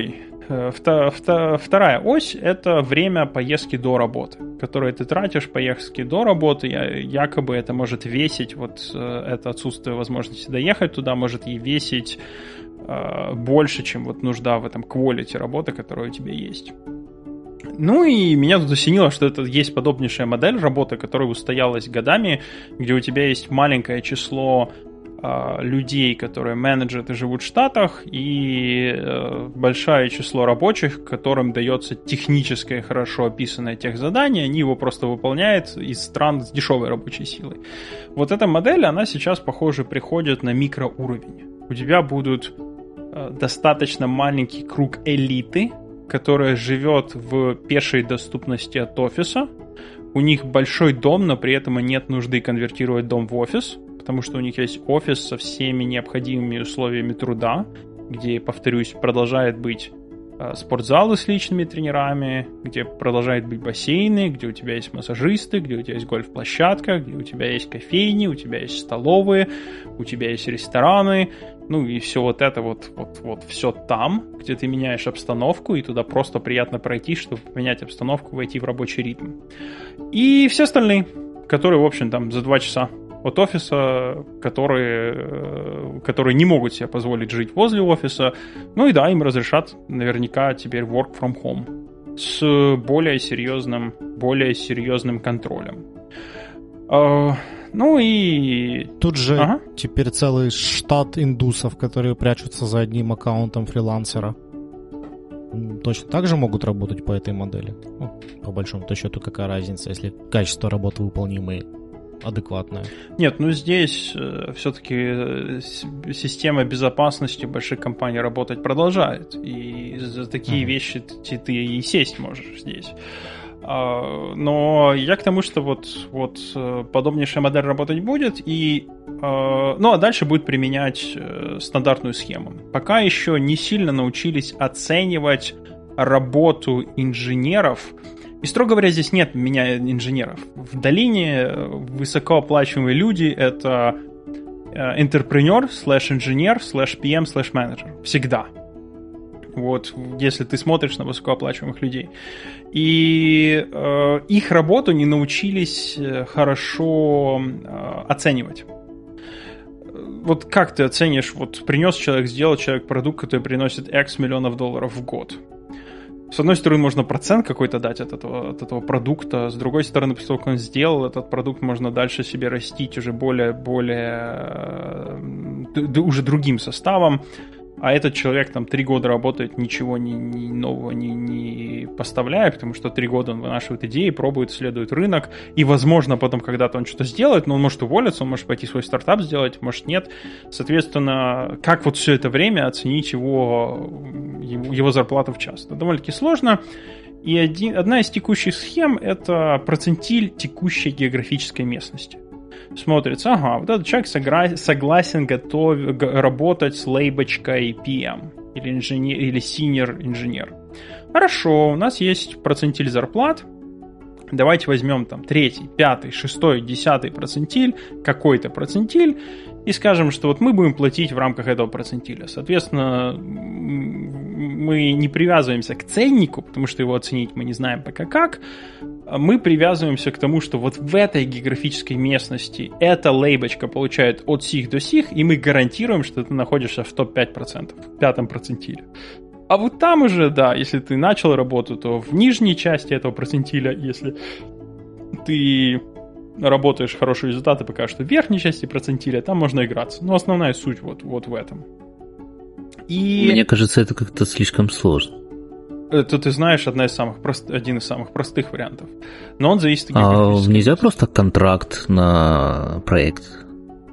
вторая ось – это время поездки до работы, которое ты тратишь, поездки до работы, якобы это может весить, вот это отсутствие возможности доехать туда, может и весить больше, чем вот нужда в этом quality работы, которая у тебя есть. Ну и меня тут осенило, что это есть подобнейшая модель работы, которая устоялась годами, где у тебя есть маленькое число людей, которые менеджеры и живут в Штатах, и большое число рабочих, которым дается техническое, хорошо описанное техзадание, они его просто выполняют из стран с дешевой рабочей силой. Вот эта модель, она сейчас, похоже, приходит на микроуровень. У тебя будут достаточно маленький круг элиты, которая живет в пешей доступности от офиса. У них большой дом, но при этом нет нужды конвертировать дом в офис, потому что у них есть офис со всеми необходимыми условиями труда, где, повторюсь, продолжает быть спортзалы с личными тренерами, где продолжают быть бассейны, где у тебя есть массажисты, где у тебя есть гольф-площадка, где у тебя есть кофейни, у тебя есть столовые, у тебя есть рестораны, ну и все вот это вот все там, где ты меняешь обстановку, и туда просто приятно пройти, чтобы поменять обстановку, войти в рабочий ритм. И все остальные, которые, в общем, там за 2 часа от офиса, которые не могут себе позволить жить возле офиса. Ну и да, им разрешат наверняка теперь work from home с более серьезным контролем. Ну и... Тут же теперь целый штат индусов, которые прячутся за одним аккаунтом фрилансера. Точно так же могут работать по этой модели? Ну, по большому счету, какая разница, если качество работы выполнимое адекватная. Нет, ну здесь все-таки система безопасности больших компаний работать продолжает, и за такие вещи ты и сесть можешь здесь. Но я к тому, что вот подобнейшая модель работать будет, и, ну а дальше будет применять стандартную схему. Пока еще не сильно научились оценивать работу инженеров. И, строго говоря, здесь нет меня инженеров. В долине высокооплачиваемые люди — это entrepreneur, /инженер, /PM, /менеджер. Всегда. Вот, если ты смотришь на высокооплачиваемых людей. И их работу не научились хорошо оценивать. Вот как ты оценишь, вот принес человек, сделал человек продукт, который приносит X миллионов долларов в год. С одной стороны, можно процент какой-то дать от этого продукта, с другой стороны, после того, как он сделал этот продукт, можно дальше себе растить уже уже другим составом, а этот человек там 3 года работает, ничего нового не поставляя, потому что 3 года он вынашивает идеи, пробует, исследует рынок, и, возможно, потом когда-то он что-то сделает, но он может уволиться, он может пойти свой стартап сделать, может нет. Соответственно, как вот все это время оценить его зарплату в час? Это довольно-таки сложно. И одна из текущих схем – это процентиль текущей географической местности. Смотрится, вот этот человек согласен работать с лейбочкой PM или senior инженер. Хорошо, у нас есть процентиль зарплат. Давайте возьмем там 3, 5, 6, 10 процентиль, какой-то процентиль, и скажем, что вот мы будем платить в рамках этого процентиля. Соответственно, мы не привязываемся к ценнику, потому что его оценить мы не знаем пока как. Мы привязываемся к тому, что вот в этой географической местности эта лейбочка получает от сих до сих, и мы гарантируем, что ты находишься в топ-5%, в 5 процентиле. А вот там уже, да, если ты начал работу, то в нижней части этого процентиля, если ты работаешь, хорошие результаты покажут, что в верхней части процентиля, там можно играться. Но основная суть вот в этом. И... Мне кажется, это как-то слишком сложно. Это, ты знаешь, один из самых простых вариантов. Но он зависит от географического. Нельзя просто контракт на проект?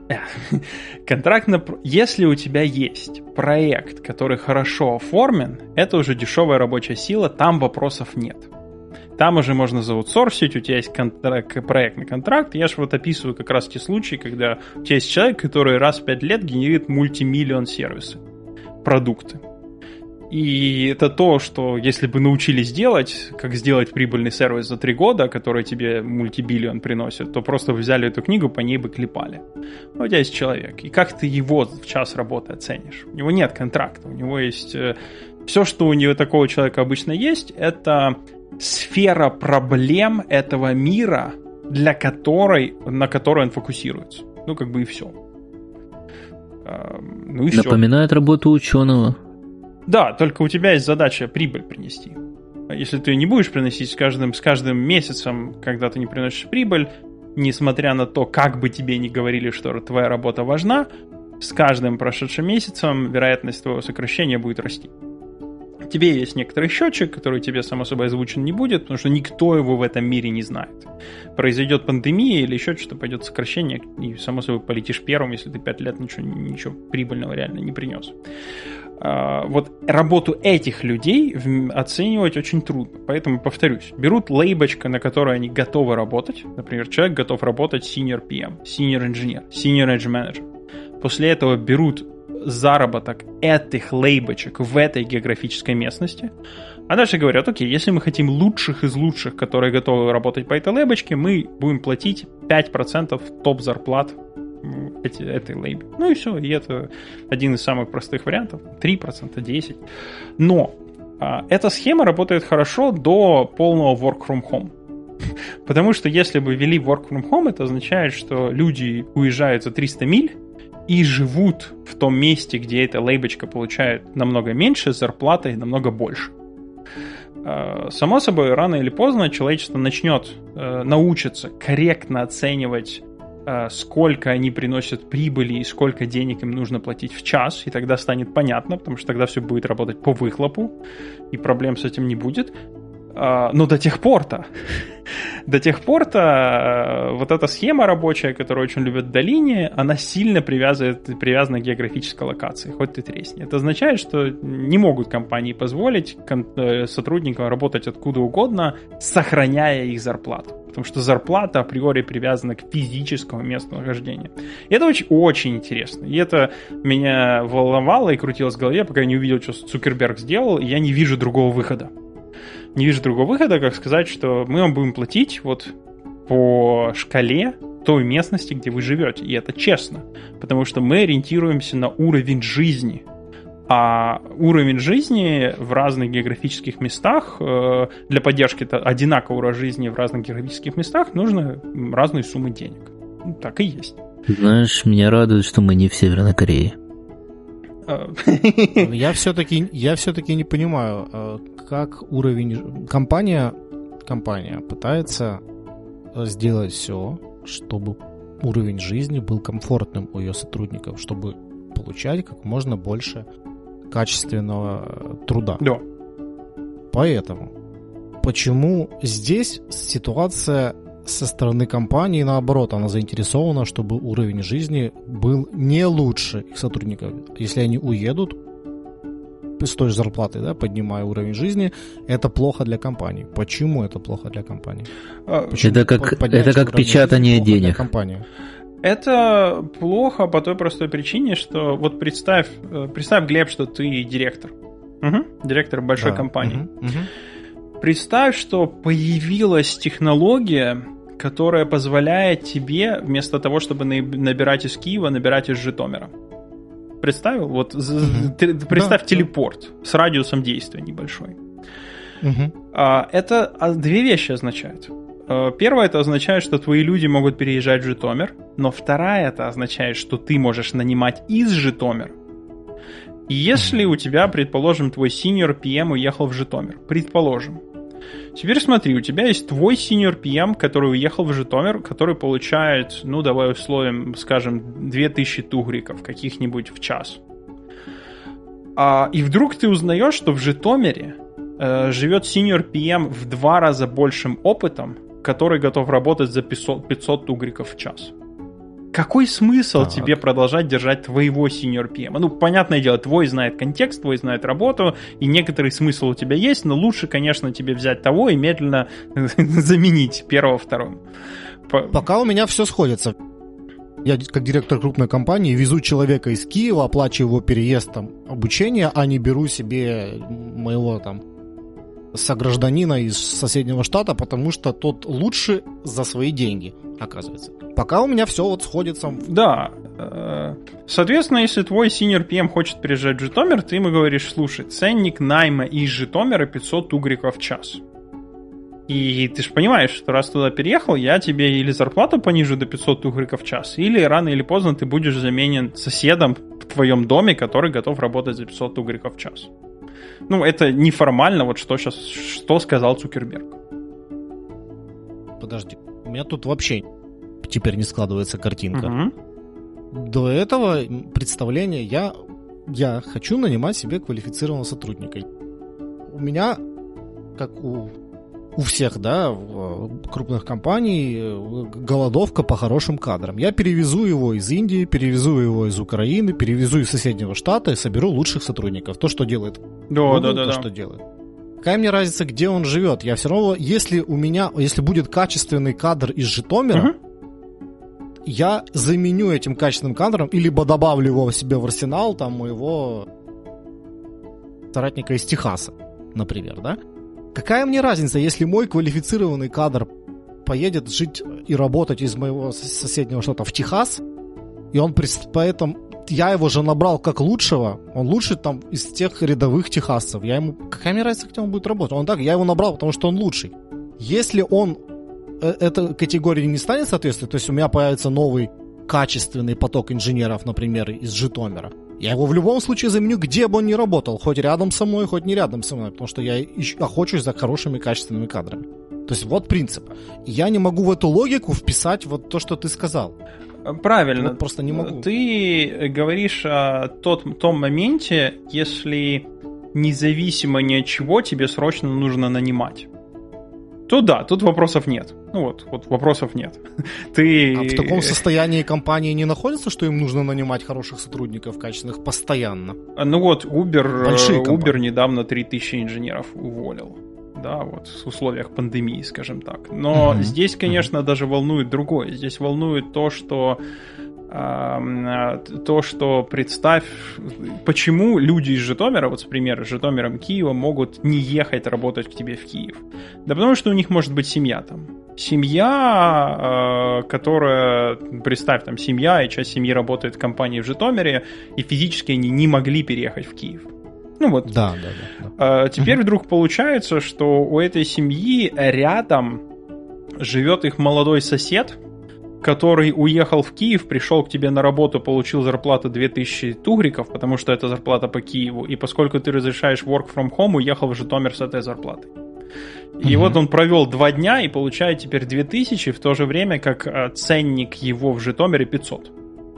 Если у тебя есть проект, который хорошо оформлен, это уже дешевая рабочая сила, там вопросов нет. Там уже можно заутсорсить, у тебя есть проектный контракт. Я же вот описываю как раз те случаи, когда у тебя есть человек, который раз в 5 лет генерит мультимиллион сервисы, продукты. И это то, что если бы научились делать, как сделать прибыльный сервис за 3 года, который тебе мультибиллион приносит, то просто взяли эту книгу, по ней бы клепали. Но у тебя есть человек, и как ты его в час работы оценишь? У него нет контракта, у него есть... Все, что у него такого человека обычно есть, это сфера проблем этого мира, на которой он фокусируется. Ну, как бы и все. Ну и напоминает все. Работу ученого. Да, только у тебя есть задача прибыль принести. Если ты не будешь приносить с каждым месяцем, когда ты не приносишь прибыль, несмотря на то, как бы тебе ни говорили, что твоя работа важна, с каждым прошедшим месяцем вероятность твоего сокращения будет расти. Тебе есть некоторый счетчик, который тебе, само собой, озвучен не будет, потому что никто его в этом мире не знает. Произойдет пандемия или еще что-то, пойдет сокращение, и, само собой, полетишь первым, если ты 5 лет ничего прибыльного реально не принес. Вот работу этих людей оценивать очень трудно. Поэтому, повторюсь, берут лейбочку, на которой они готовы работать. Например, человек готов работать senior PM, senior engineer, senior edge manager. После этого берут заработок этих лейбочек в этой географической местности. А дальше говорят, окей, если мы хотим лучших из лучших, которые готовы работать по этой лейбочке, мы будем платить 5% топ-зарплат этой лейбе. Ну и все, и это один из самых простых вариантов. 3%, 10%. Но эта схема работает хорошо до полного work from home. Потому что если бы ввели work from home, это означает, что люди уезжают за 300 миль и живут в том месте, где эта лейбочка получает намного меньше, с зарплатой намного больше. Само собой, рано или поздно человечество начнет научиться корректно оценивать, сколько они приносят прибыли и сколько денег им нужно платить в час, и тогда станет понятно, потому что тогда все будет работать по выхлопу, и проблем с этим не будет. Но до тех пор-то вот эта схема рабочая, которую очень любят в долине, она сильно привязана к географической локации, хоть ты тресни. Это означает, что не могут компании позволить сотрудникам работать откуда угодно, сохраняя их зарплату. Потому что зарплата априори привязана к физическому месту нахождения. И это очень, очень интересно. И это меня волновало и крутилось в голове, пока я не увидел, что Цукерберг сделал, и я не вижу другого выхода. Не вижу другого выхода, как сказать, что мы вам будем платить вот по шкале той местности, где вы живете. И это честно, потому что мы ориентируемся на уровень жизни. А уровень жизни в разных географических местах, для поддержки одинакового уровня жизни в разных географических местах нужны разные суммы денег. Ну, так и есть. Знаешь, меня радует, что мы не в Северной Корее. Я все-таки не понимаю, как уровень... Компания пытается сделать все, чтобы уровень жизни был комфортным у ее сотрудников, чтобы получать как можно больше качественного труда. Да. Поэтому почему здесь ситуация со стороны компании наоборот, она заинтересована, чтобы уровень жизни был не лучше их сотрудников. Если они уедут с той же зарплатой, да, поднимая уровень жизни, это плохо для компании. Почему это плохо для компании? Это как печатание денег. Это плохо по той простой причине, что вот представь, Глеб, что ты директор. Директор большой компании. Представь, что появилась технология, которая позволяет тебе вместо того, чтобы набирать из Киева, набирать из Житомира. Представил? Вот представь телепорт с радиусом действия небольшой. Это две вещи означает. Первое, это означает, что твои люди могут переезжать в Житомир, но вторая, это означает, что ты можешь нанимать из Житомира. И если у тебя, предположим, твой senior PM уехал в Житомир, предположим, теперь смотри, у тебя есть твой senior PM, который уехал в Житомир, который получает, ну, давай условим, скажем, 2000 тугриков каких-нибудь в час. И вдруг ты узнаешь, что в Житомире живет senior PM в 2 раза большим опытом, который готов работать за 500 тугриков в час. какой смысл тебе продолжать держать твоего senior PM? Ну, понятное дело, твой знает контекст, твой знает работу, и некоторый смысл у тебя есть, но лучше, конечно, тебе взять того и медленно заменить первого вторым. Пока у меня все сходится. Я, как директор крупной компании, везу человека из Киева, оплачиваю его переезд, там, обучение, а не беру себе моего там согражданина из соседнего штата, потому что тот лучше за свои деньги, оказывается. Пока у меня все вот сходится. Да. Соответственно, если твой senior PM хочет переезжать в Житомир, ты ему говоришь: слушай, ценник найма из Житомира 500 тугриков в час. И ты же понимаешь, что раз туда переехал, я тебе или зарплату понижу до 500 тугриков в час, или рано или поздно ты будешь заменен соседом в твоем доме, который готов работать за 500 тугриков в час. Ну, это неформально, вот что сказал Цукерберг. Подожди, у меня тут вообще теперь не складывается картинка. Угу. До этого представления я хочу нанимать себе квалифицированного сотрудника. У меня, как у всех, да, крупных компаний, голодовка по хорошим кадрам. Я перевезу его из Индии, перевезу его из Украины, перевезу из соседнего штата и соберу лучших сотрудников. То, что делает Google, что делает. Какая мне разница, где он живет? Я все равно, если будет качественный кадр из Житомира, я заменю этим качественным кадром, или либо добавлю его себе в арсенал, там, моего соратника из Техаса, например, да? Какая мне разница, если мой квалифицированный кадр поедет жить и работать из моего соседнего штата в Техас, и он поэтому я его же набрал как лучшего, он лучше там из тех рядовых техасцев. Какая мне разница, где он будет работать? Я его набрал, потому что он лучший. Если он этой категории не станет соответствовать, то есть у меня появится новый качественный поток инженеров, например, из Житомира, я его в любом случае заменю, где бы он ни работал, хоть рядом со мной, хоть не рядом со мной, потому что я охочусь за хорошими качественными кадрами. То есть вот принцип. Я не могу в эту логику вписать вот то, что ты сказал. Правильно. Вот просто не могу. Ты говоришь о том моменте, если независимо ни от чего тебе срочно нужно нанимать. То да, тут вопросов нет. Ну вот вопросов нет. А в таком состоянии компании не находится, что им нужно нанимать хороших сотрудников, качественных, постоянно? Ну вот Uber недавно 3000 инженеров уволил. Да, вот в условиях пандемии, скажем так. Но здесь, конечно, даже волнует другое. Здесь волнует то, что представь, почему люди из Житомира, вот, например, с Житомиром Киева, могут не ехать работать к тебе в Киев. Да потому что у них может быть семья там. Семья, которая, представь, там семья, и часть семьи работает в компании в Житомире, и физически они не могли переехать в Киев. Ну вот. Да. Теперь вдруг получается, что у этой семьи рядом живет их молодой сосед, который уехал в Киев, пришел к тебе на работу, получил зарплату 2000 тугриков, потому что это зарплата по Киеву, и поскольку ты разрешаешь work from home, уехал в Житомир с этой зарплатой. И вот он провел 2 дня и получает теперь 2000, в то же время как ценник его в Житомире 500.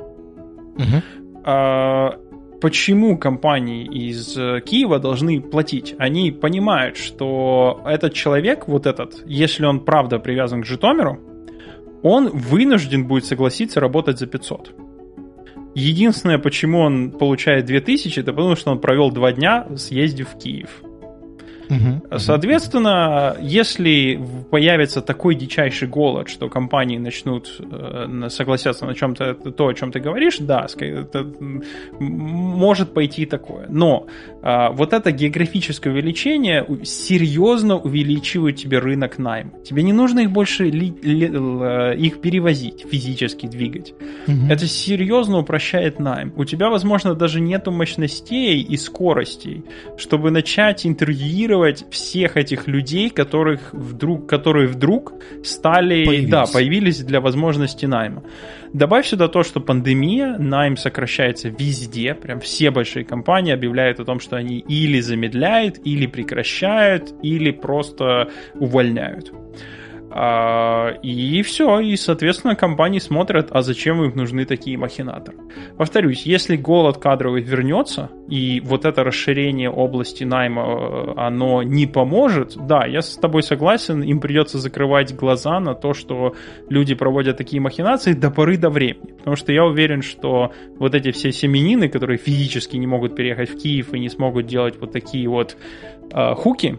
Почему компании из Киева должны платить? Они понимают, что этот человек, вот этот, если он правда привязан к Житомиру, он вынужден будет согласиться работать за 500. Единственное, почему он получает 2000, это потому, что он провел 2 дня, съездив в Киев. Соответственно, если появится такой дичайший голод, что компании начнут согласятся на чем-то, то, о чем ты говоришь, да, это может пойти такое. Но вот это географическое увеличение серьезно увеличивает тебе рынок найма. Тебе не нужно их больше их перевозить, физически двигать. Это серьезно упрощает найм. У тебя, возможно, даже нету мощностей и скоростей, чтобы начать интервьюировать всех этих людей, которые вдруг появились для возможности найма. Добавь сюда то, что пандемия, найм сокращается везде, прям все большие компании объявляют о том, что они или замедляют, или прекращают, или просто увольняют. И все, и, соответственно, компании смотрят, а зачем им нужны такие махинаторы. Повторюсь, если голод кадровый вернется, и вот это расширение области найма, оно не поможет, да, я с тобой согласен, им придется закрывать глаза на то, что люди проводят такие махинации до поры до времени. Потому что я уверен, что вот эти все семенины, которые физически не могут переехать в Киев и не смогут делать вот такие вот хуки,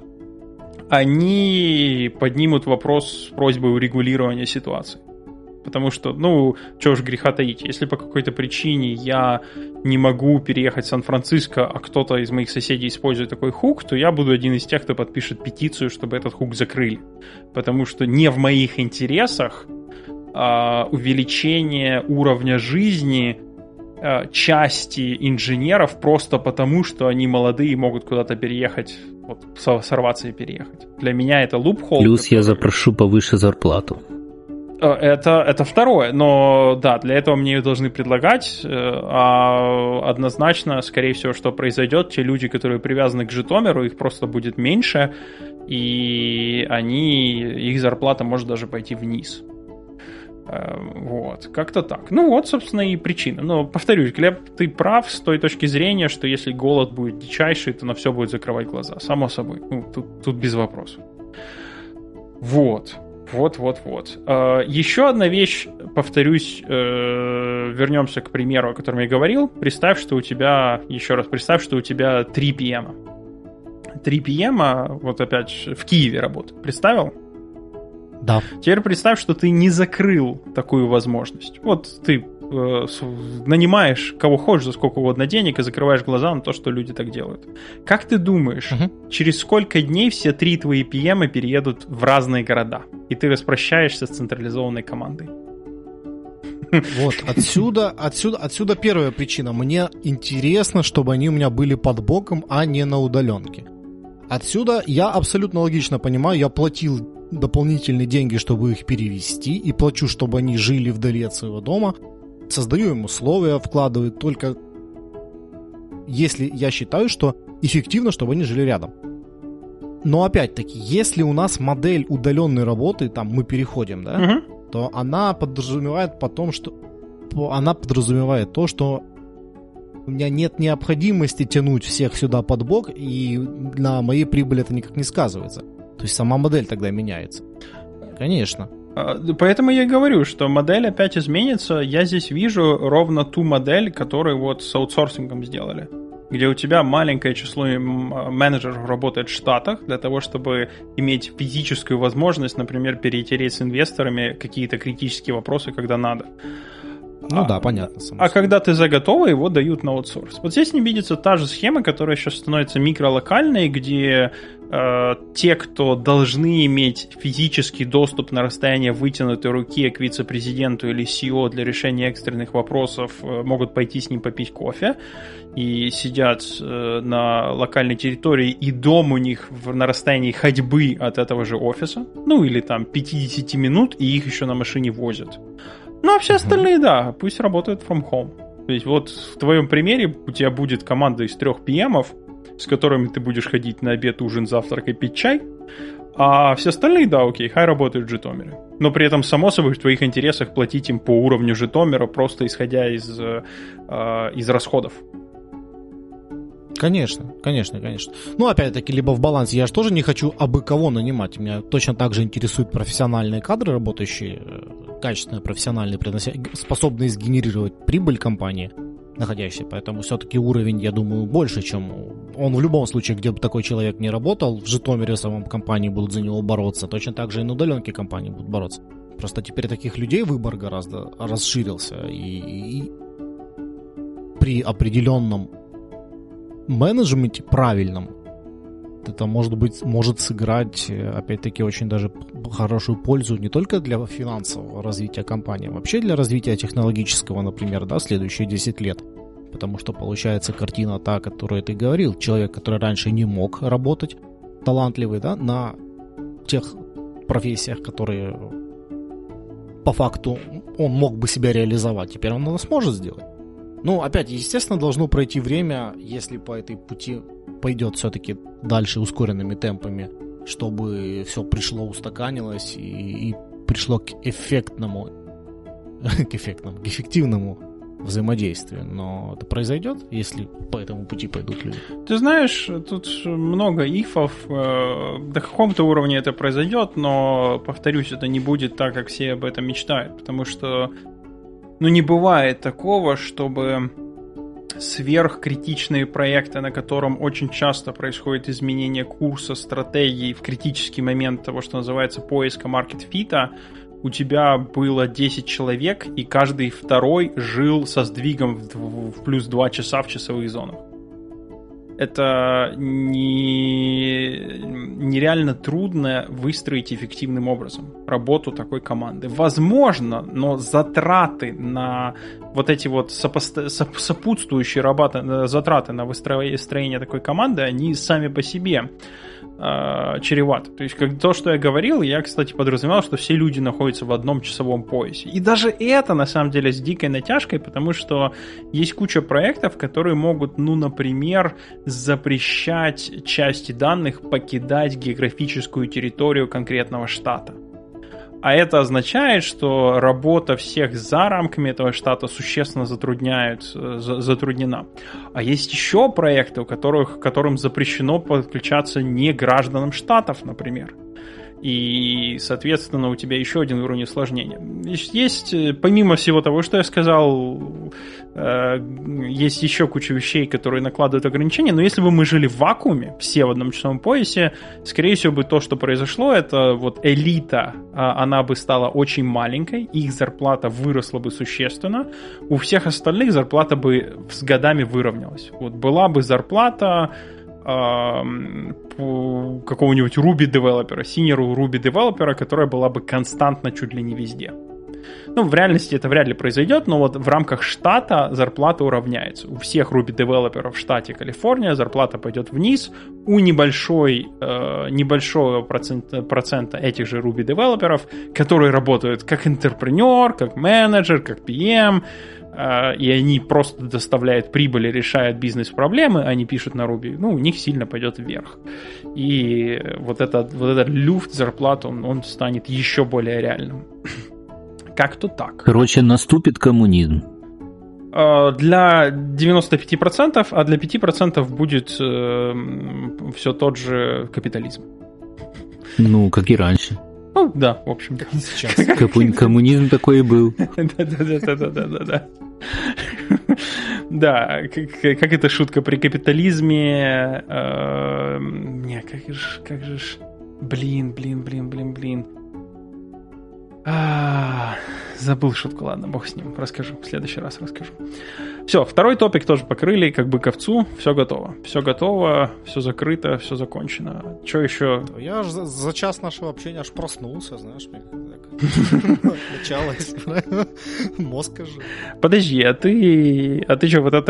они поднимут вопрос с просьбой урегулирования ситуации. Потому что, чего ж греха таить, если по какой-то причине я не могу переехать в Сан-Франциско, а кто-то из моих соседей использует такой хук, то я буду один из тех, кто подпишет петицию, чтобы этот хук закрыли. Потому что не в моих интересах увеличение уровня жизни части инженеров просто потому, что они молодые и могут куда-то переехать, сорваться и переехать. Для меня это лупхол. Плюс я запрошу повыше зарплату. Это второе, но да, для этого мне ее должны предлагать, а однозначно, скорее всего, что произойдет, те люди, которые привязаны к Житомиру, их просто будет меньше, и их зарплата может даже пойти вниз. Вот, как-то так. Собственно, и причина. Но, повторюсь, Глеб, ты прав с той точки зрения, что если голод будет дичайший, то на все будет закрывать глаза. Само собой. Тут без вопросов. Вот. Еще одна вещь, повторюсь, вернемся к примеру, о котором я говорил. Представь, что у тебя 3 PM. 3 PM, вот опять в Киеве работают. Представил? Да. Теперь представь, что ты не закрыл такую возможность. Вот ты нанимаешь кого хочешь за сколько угодно денег и закрываешь глаза на то, что люди так делают. Как ты думаешь, через сколько дней все 3 твои PM переедут в разные города, и ты распрощаешься с централизованной командой? Вот, отсюда первая причина. Мне интересно, чтобы они у меня были под боком, а не на удаленке. Отсюда я абсолютно логично понимаю, я платил дополнительные деньги, чтобы их перевести, и плачу, чтобы они жили вдали от своего дома. Создаю им условия, вкладываю только если я считаю, что эффективно, чтобы они жили рядом. Но опять-таки, если у нас модель удаленной работы, там мы переходим, да, то она подразумевает то, что у меня нет необходимости тянуть всех сюда под бок, и на моей прибыли это никак не сказывается. То есть сама модель тогда меняется. Конечно. Поэтому я и говорю, что модель опять изменится. Я здесь вижу ровно ту модель, которую вот с аутсорсингом сделали. Где у тебя маленькое число менеджеров работает в Штатах для того, чтобы иметь физическую возможность, например, перетереть с инвесторами какие-то критические вопросы, когда надо. Да, понятно. А когда ты заготовый, его дают на аутсорс. Вот здесь не видится та же схема, которая сейчас становится микролокальной, где те, кто должны иметь физический доступ на расстояние вытянутой руки к вице-президенту или CEO для решения экстренных вопросов, могут пойти с ним попить кофе и сидят на локальной территории, и дом у них на расстоянии ходьбы от этого же офиса, или там 50 минут, и их еще на машине возят. А все остальные, да, пусть работают from home. То есть вот в твоем примере у тебя будет команда из 3 PM-ов, с которыми ты будешь ходить на обед, ужин, завтрак и пить чай, а все остальные, да, окей, хай работают в Житомире. Но при этом, само собой, в твоих интересах платить им по уровню Житомира, просто исходя из расходов. Конечно. Опять-таки, либо в балансе. Я же тоже не хочу абы кого нанимать. Меня точно так же интересуют профессиональные кадры, работающие, качественные, профессиональные, способные сгенерировать прибыль компании, находящейся. Поэтому все-таки уровень, я думаю, больше, чем он в любом случае, где бы такой человек не работал, в Житомире самом компании будут за него бороться. Точно так же и на удаленке компании будут бороться. Просто теперь таких людей выбор гораздо расширился. И при определенном менеджменте правильном это может сыграть, опять-таки, очень даже хорошую пользу не только для финансового развития компании, а вообще для развития технологического, например, следующие 10 лет. Потому что получается картина та, о которой ты говорил. Человек, который раньше не мог работать, талантливый, на тех профессиях, которые по факту он мог бы себя реализовать, теперь он это сможет сделать. Опять, естественно, должно пройти время, если по этой пути пойдет все-таки дальше ускоренными темпами чтобы все пришло, устаканилось и пришло к эффективному взаимодействию. Но это произойдет, если по этому пути пойдут люди? Ты знаешь, тут много ифов. До какого-то уровня это произойдет, но, повторюсь, это не будет так, как все об этом мечтают. Потому что не бывает такого, чтобы сверхкритичные проекты, на котором очень часто происходит изменение курса, стратегии в критический момент того, что называется поиска маркет-фита, у тебя было 10 человек, и каждый второй жил со сдвигом в плюс 2 часа в часовых зонах. Это нереально трудно выстроить эффективным образом работу такой команды. Возможно, но затраты на вот эти вот сопутствующие затраты на выстроение такой команды, они сами по себе чревато. То есть, как то, что я говорил, я, кстати, подразумевал, что все люди находятся в одном часовом поясе. И даже это, на самом деле, с дикой натяжкой, потому что есть куча проектов, которые могут, например, запрещать части данных покидать географическую территорию конкретного штата. А это означает, что работа всех за рамками этого штата существенно затруднена. А есть еще проекты, которым запрещено подключаться не гражданам штатов, например. И, соответственно, у тебя еще один уровень осложнения. Есть, помимо всего того, что я сказал, есть еще куча вещей, которые накладывают ограничения, но если бы мы жили в вакууме, все в одном часовом поясе, скорее всего бы то, что произошло, это вот элита, она бы стала очень маленькой, их зарплата выросла бы существенно, у всех остальных зарплата бы с годами выровнялась. Вот была бы зарплата какого-нибудь Ruby-девелопера, senior Ruby-девелопера, которая была бы константна чуть ли не везде. В реальности это вряд ли произойдет, но вот в рамках штата зарплата уравняется. У всех Ruby-девелоперов в штате Калифорния зарплата пойдет вниз, у небольшого процента этих же Ruby-девелоперов, которые работают как интерпренер, как менеджер, как PM, и они просто доставляют прибыль и решают бизнес-проблемы, они пишут на Ruby, у них сильно пойдет вверх. И вот этот люфт зарплат, он станет еще более реальным. Как-то так. Короче, наступит коммунизм. Для 95%, а для 5% будет все тот же капитализм. Как и раньше. Да, в общем. Как не сейчас. Коммунизм такой и был. Да. Да, как эта шутка при капитализме. Как же. Блин. Забыл шутку, ладно, бог с ним. Расскажу, в следующий раз расскажу. Все, второй топик тоже покрыли, как бы к овцу. Все готово, все закрыто, все закончено. Что еще? Я аж за час нашего общения аж проснулся, знаешь, мне так началось. Мозг же. Подожди, а ты что, в этот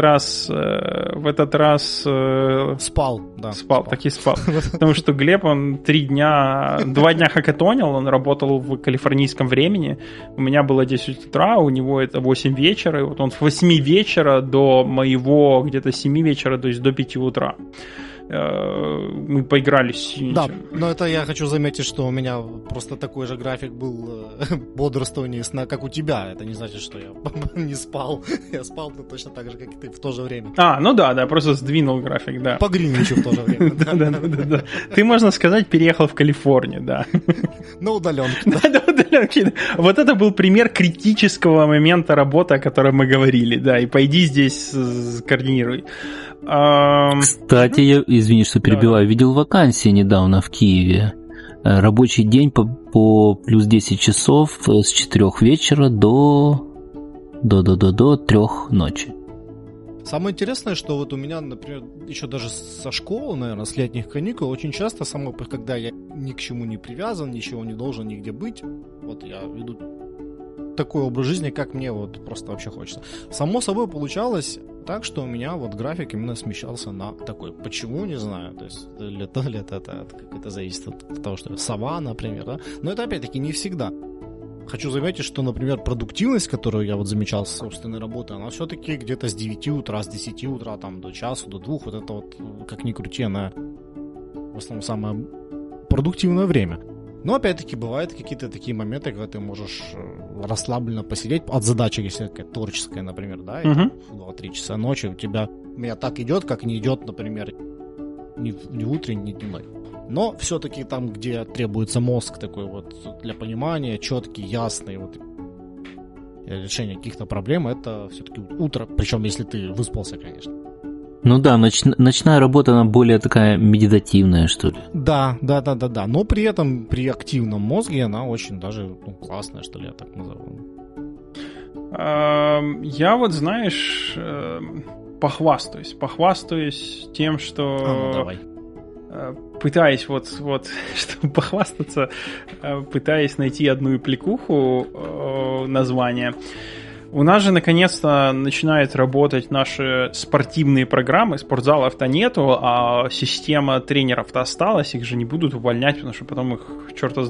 раз спал, да. Спал, так и спал. Потому что Глеб, он 2 дня хакатонил, он работал в калифорнийском времени. У меня было 10 утра, у него это 8 вечера, и вот он с 8 вечера до моего где-то 7 вечера, то есть до 5 утра. Мы поиграли с Unity. Да, но это я хочу заметить, что у меня просто такой же график был бодрствования сна, как у тебя. Это не значит, что я не спал. Я спал точно так же, как и ты, в то же время. Да, просто сдвинул график, да. По Гринвичу в то же время. Да. Ты, можно сказать, переехал в Калифорнию, да. На удаленке. Да, на удаленке. Вот это был пример критического момента работы, о котором мы говорили, да, и пойди здесь координируй. Кстати, я, извини, что перебиваю, видел вакансии недавно в Киеве. Рабочий день по плюс 10 часов с 4 вечера до 3 ночи. Самое интересное, что вот у меня, например, еще даже со школы, наверное, с летних каникул, очень часто, когда я ни к чему не привязан, ничего не должен нигде быть, вот я веду такой образ жизни, как мне вот просто вообще хочется. Само собой получалось так, что у меня вот график именно смещался на такой. Почему, не знаю. То есть лето это зависит от того, что я сова, например, да. Но это опять-таки не всегда. Хочу заметить, что, например, продуктивность, которую я вот замечал с собственной работы, она все-таки где-то с 9 утра, с 10 утра, там, до часу, до 2, вот это вот, как ни крути, она в основном самая продуктивное время. Но, опять-таки, бывают какие-то такие моменты, когда ты можешь расслабленно посидеть от задачи, если какая-то творческая, например, да, и в 2-3 часа ночи у меня так идет, как не идет, например, ни в утренний, ни дневной. Но все-таки там, где требуется мозг такой вот для понимания, четкий, ясный, вот, решение каких-то проблем, это все-таки утро, причем если ты выспался, конечно. Ну да, ночная работа, она более такая медитативная, что ли. Да. Но при этом, при активном мозге она очень даже классная, что ли, я так назову. Я вот, знаешь, похвастаюсь тем, что... давай. Пытаясь чтобы похвастаться, пытаясь найти одну плекуху названия. У нас же наконец-то начинают работать наши спортивные программы. Спортзалов-то нету, а система тренеров-то осталась. Их же не будут увольнять, потому что потом их черта с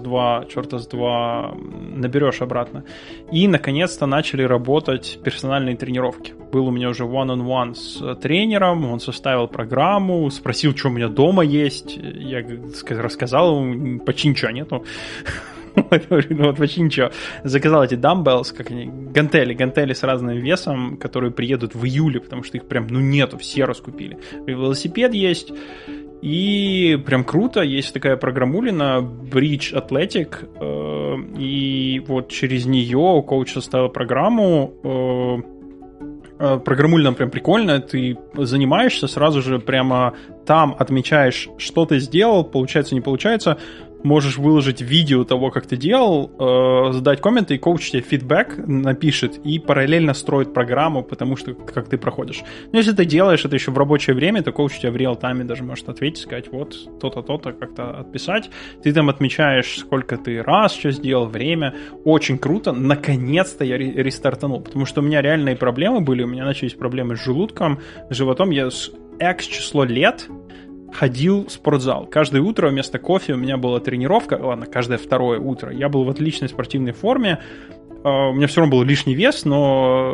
два наберешь обратно. И наконец-то начали работать персональные тренировки. Был у меня уже one-on-one с тренером, он составил программу, спросил, что у меня дома есть. Я рассказал ему, почти ничего нету. Вот почти ничего. Заказал эти dumbbells, как они, гантели с разным весом, которые приедут в июле, потому что их прям, нету, все раскупили. Велосипед есть, и прям круто, есть такая программулина Bridge Athletic, и вот через нее коуч составил программу. Программулина прям прикольная, ты занимаешься, сразу же прямо там отмечаешь, что ты сделал, получается, не получается. Можешь выложить видео того, как ты делал, задать комменты, и коуч тебе фидбэк напишет и параллельно строит программу, потому что как ты проходишь. Но если ты делаешь это еще в рабочее время, то коуч тебе в реал-тайме даже может ответить, сказать, вот то-то, то-то, как-то отписать. Ты там отмечаешь, сколько ты раз что сделал, время. Очень круто. Наконец-то я рестартанул, потому что у меня реальные проблемы были. У меня начались проблемы с желудком, с животом. Я с X число лет ходил в спортзал. Каждое утро вместо кофе у меня была тренировка. Ладно, каждое второе утро. Я был в отличной спортивной форме. У меня все равно был лишний вес, но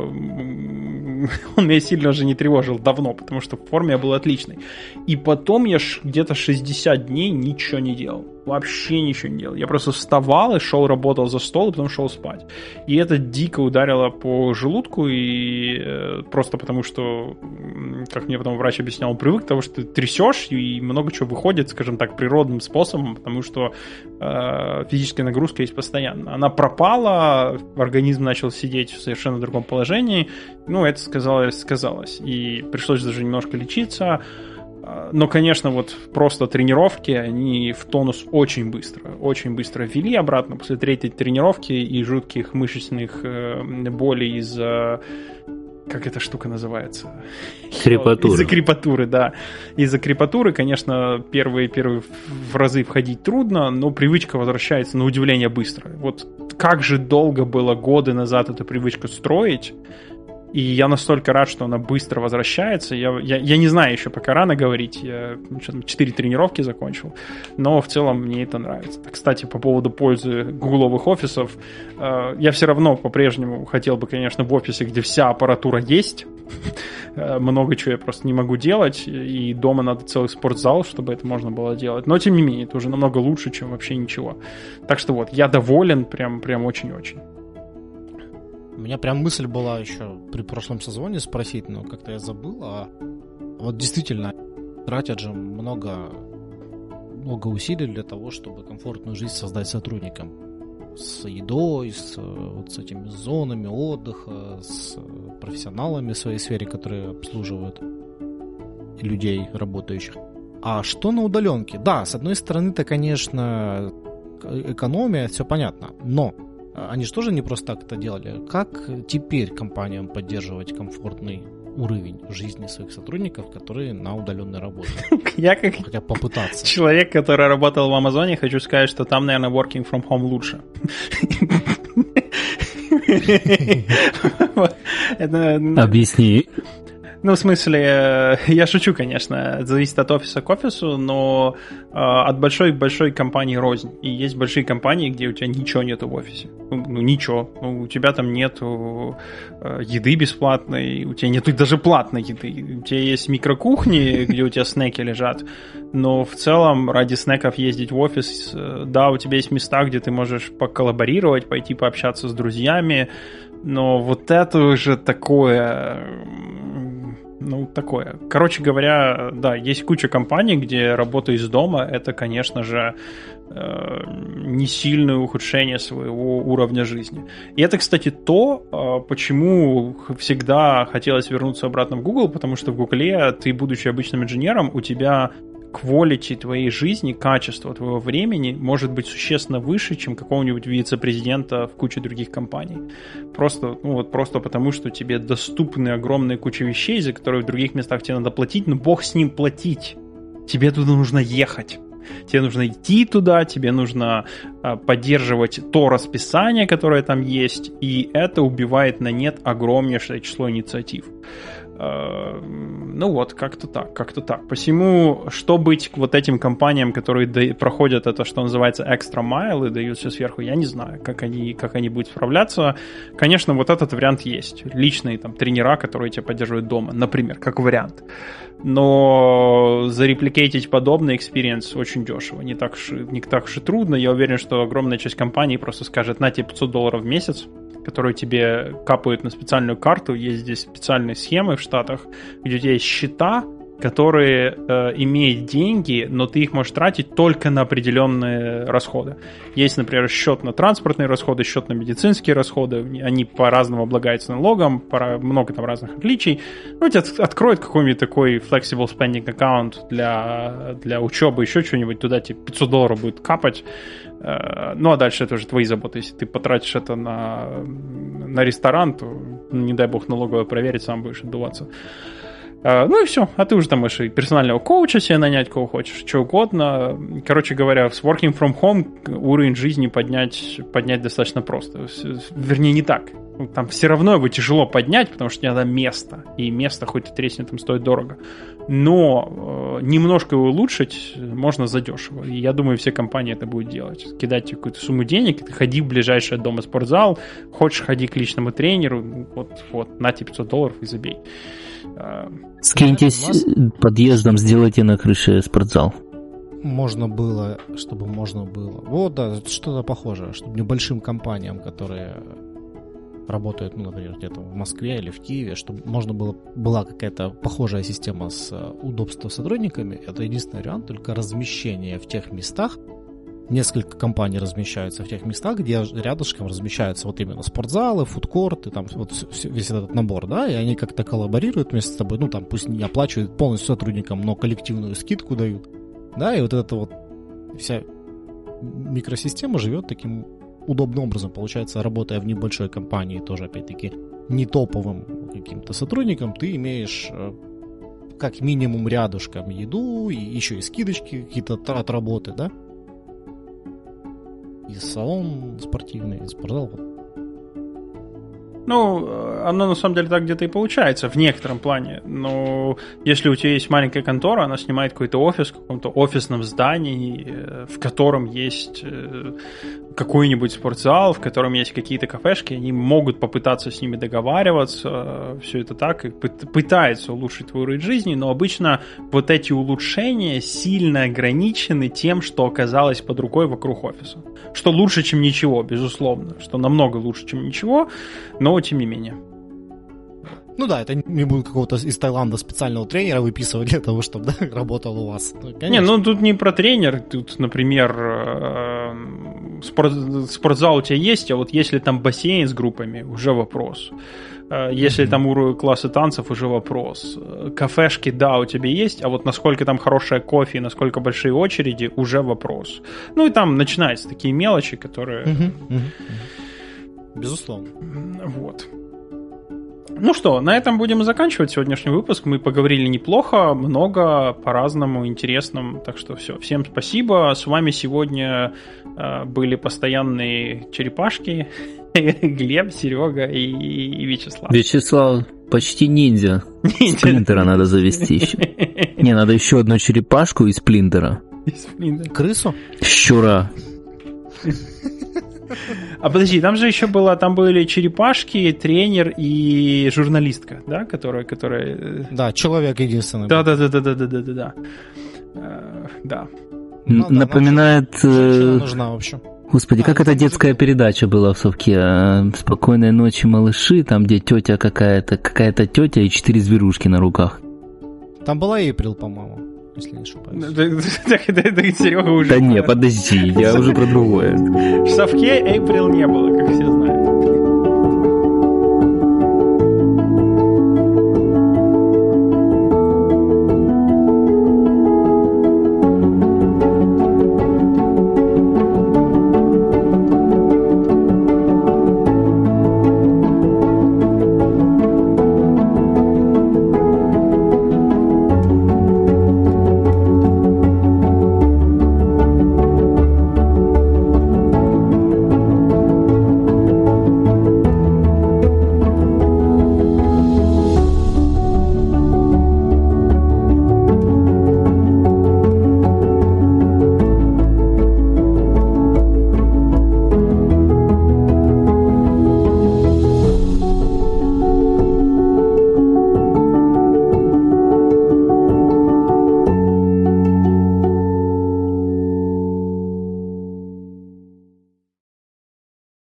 он меня сильно уже не тревожил давно, потому что в форме я был отличный. И потом я где-то 60 дней ничего не делал. Вообще ничего не делал. Я просто вставал и шел, работал за стол, и потом шел спать. И это дико ударило по желудку, и просто потому что, как мне потом врач объяснял, он привык к тому, что ты трясешь, и много чего выходит, скажем так, природным способом, потому что физическая нагрузка есть постоянно. Она пропала, организм начал сидеть в совершенно другом положении. Это сказалось. И пришлось даже немножко лечиться. Но, конечно, вот просто тренировки, они в тонус очень быстро ввели обратно после третьей тренировки и жутких мышечных болей из-за... Как эта штука называется? Крепатура. Из-за крепатуры, да. Из-за крепатуры, конечно, первые в разы входить трудно, но привычка возвращается на удивление быстро. Вот как же долго было годы назад эту привычку строить, и я настолько рад, что она быстро возвращается. Я не знаю еще, пока рано говорить. Я 4 тренировки закончил. Но в целом мне это нравится. Кстати, по поводу пользы гугловых офисов. Я все равно по-прежнему хотел бы, конечно, в офисе, где вся аппаратура есть. Много чего я просто не могу делать. И дома надо целый спортзал, чтобы это можно было делать. Но, тем не менее, это уже намного лучше, чем вообще ничего. Так что вот, я доволен прям очень-очень. У меня прям мысль была еще при прошлом созвоне спросить, но как-то я забыл. А вот действительно, тратят же много усилий для того, чтобы комфортную жизнь создать сотрудникам. С едой, с этими зонами отдыха, с профессионалами в своей сфере, которые обслуживают людей, работающих. А что на удаленке? Да, с одной стороны-то, конечно, экономия, все понятно, но они же тоже не просто так это делали. Как теперь компаниям поддерживать комфортный уровень жизни своих сотрудников, которые на удаленной работе? Я как хотя бы попытаться. Человек, который работал в Амазоне, хочу сказать, что там, наверное, working from home лучше. Объясни. Ну, в смысле, я шучу, конечно, зависит от офиса к офису, но от большой компании рознь. И есть большие компании, где у тебя ничего нету в офисе. Ну, ничего. У тебя там нету еды бесплатной, у тебя нету даже платной еды. У тебя есть микрокухни, где у тебя снеки лежат, но в целом ради снеков ездить в офис, да, у тебя есть места, где ты можешь поколлаборировать, пойти пообщаться с друзьями, но вот это уже такое... Ну, такое. Короче говоря, да, есть куча компаний, где работа из дома — это, конечно же, не сильное ухудшение своего уровня жизни. И это, кстати, то, почему всегда хотелось вернуться обратно в Google, потому что в Гугле ты, будучи обычным инженером, у тебя quality твоей жизни, качество твоего времени может быть существенно выше, чем какого-нибудь вице-президента в куче других компаний. Просто, ну вот просто потому, что тебе доступны огромная куча вещей, за которые в других местах тебе надо платить, но бог с ним платить. Тебе туда нужно ехать. Тебе нужно идти туда, тебе нужно поддерживать то расписание, которое там есть, и это убивает на нет огромнейшее число инициатив. Ну вот, как-то так. Посему, что быть вот этим компаниям, которые проходят это, что называется, extra mile и дают все сверху, я не знаю, как они будут справляться. Конечно, вот этот вариант есть. Личные там тренера, которые тебя поддерживают дома, например, как вариант. Но зарепликейтить подобный экспириенс очень дешево, не так уж и трудно. Я уверен, что огромная часть компаний просто скажет: на тебе $500 в месяц, которые тебе капают на специальную карту. Есть здесь специальные схемы в Штатах, где у тебя есть счета, которые имеют деньги, но ты их можешь тратить только на определенные расходы. Есть, например, счет на транспортные расходы, счет на медицинские расходы. Они по-разному облагаются налогом, много там разных отличий. Ну, тебе откроют какой-нибудь такой flexible spending аккаунт для учебы, еще что-нибудь, туда тебе $500 будет капать. Ну, а дальше это уже твои заботы. Если ты потратишь это на ресторан, то, не дай бог, налоговая проверить, сам будешь отдуваться. Ну и все. А ты уже там можешь и персонального коуча себе нанять, кого хочешь, что угодно. Короче говоря, с working from home уровень жизни поднять достаточно просто. Вернее, не так. Там все равно его тяжело поднять, потому что тебе надо место. И место, хоть и треснет, там стоит дорого. Но немножко его улучшить можно задешево. И я думаю, все компании это будут делать. Кидать тебе какую-то сумму денег, ты ходи в ближайший от дома спортзал, хочешь, ходи к личному тренеру, вот, на тебе $500 и забей. Скиньтесь подъездом, сделайте на крыше спортзал. Можно было. Вот, да, что-то похожее, чтобы небольшим компаниям, которые работают, ну, например, где-то в Москве или в Киеве, чтобы можно было, была какая-то похожая система с удобством сотрудниками. Это единственный вариант, только размещение в тех местах. Несколько компаний размещаются в тех местах, где рядышком размещаются вот именно спортзалы, фудкорты, там вот весь этот набор, да, и они как-то коллаборируют вместе с тобой, ну, там, пусть не оплачивают полностью сотрудникам, но коллективную скидку дают, да, и вот эта вот вся микросистема живет таким удобным образом, получается, работая в небольшой компании, тоже, опять-таки, не топовым каким-то сотрудником, ты имеешь как минимум рядышком еду, и еще и скидочки какие-то от работы, да, и салон спортивный, и спортзал. Ну, оно на самом деле так где-то и получается в некотором плане. Но если у тебя есть маленькая контора, она снимает какой-то офис в каком-то офисном здании, в котором есть какой-нибудь спортзал, в котором есть какие-то кафешки, они могут попытаться с ними договариваться, все это так, и пытаются улучшить твой уровень жизни, но обычно вот эти улучшения сильно ограничены тем, что оказалось под рукой вокруг офиса. Что лучше, чем ничего, безусловно, что намного лучше, чем ничего, но тем не менее. Ну да, это не будет какого-то из Таиланда специального тренера выписывать для того, чтобы, да, работал у вас. Не, ну тут не про тренер, тут, например, спортзал у тебя есть, а вот если там бассейн с группами, уже вопрос. Если там классы танцев, уже вопрос. Кафешки, да, у тебя есть, а вот насколько там хорошая кофе, насколько большие очереди, уже вопрос. Ну и там начинаются такие мелочи, которые... Безусловно. Вот. Ну что, на этом будем заканчивать сегодняшний выпуск. Мы поговорили неплохо, много, по-разному, интересным. Так что все, всем спасибо. С вами сегодня были постоянные черепашки. Глеб, Серега и Вячеслав. Вячеслав, почти ниндзя. Сплинтера надо завести еще. Не, надо еще одну черепашку из Сплинтера. Крысу? Щура. А подожди, там же еще были черепашки, тренер и журналистка, да, которая... Да, человек единственный. Да. Да. Напоминает... нужна, в общем. Господи, как эта детская передача была в совке? «Спокойной ночи, малыши», там, где тетя какая-то тетя и 4 зверушки на руках. Там была Эйприл, по-моему, если не ошибаюсь. Так Серега уже... Да не, подожди, я уже про другое. В совке Эйприл не было, как все знают.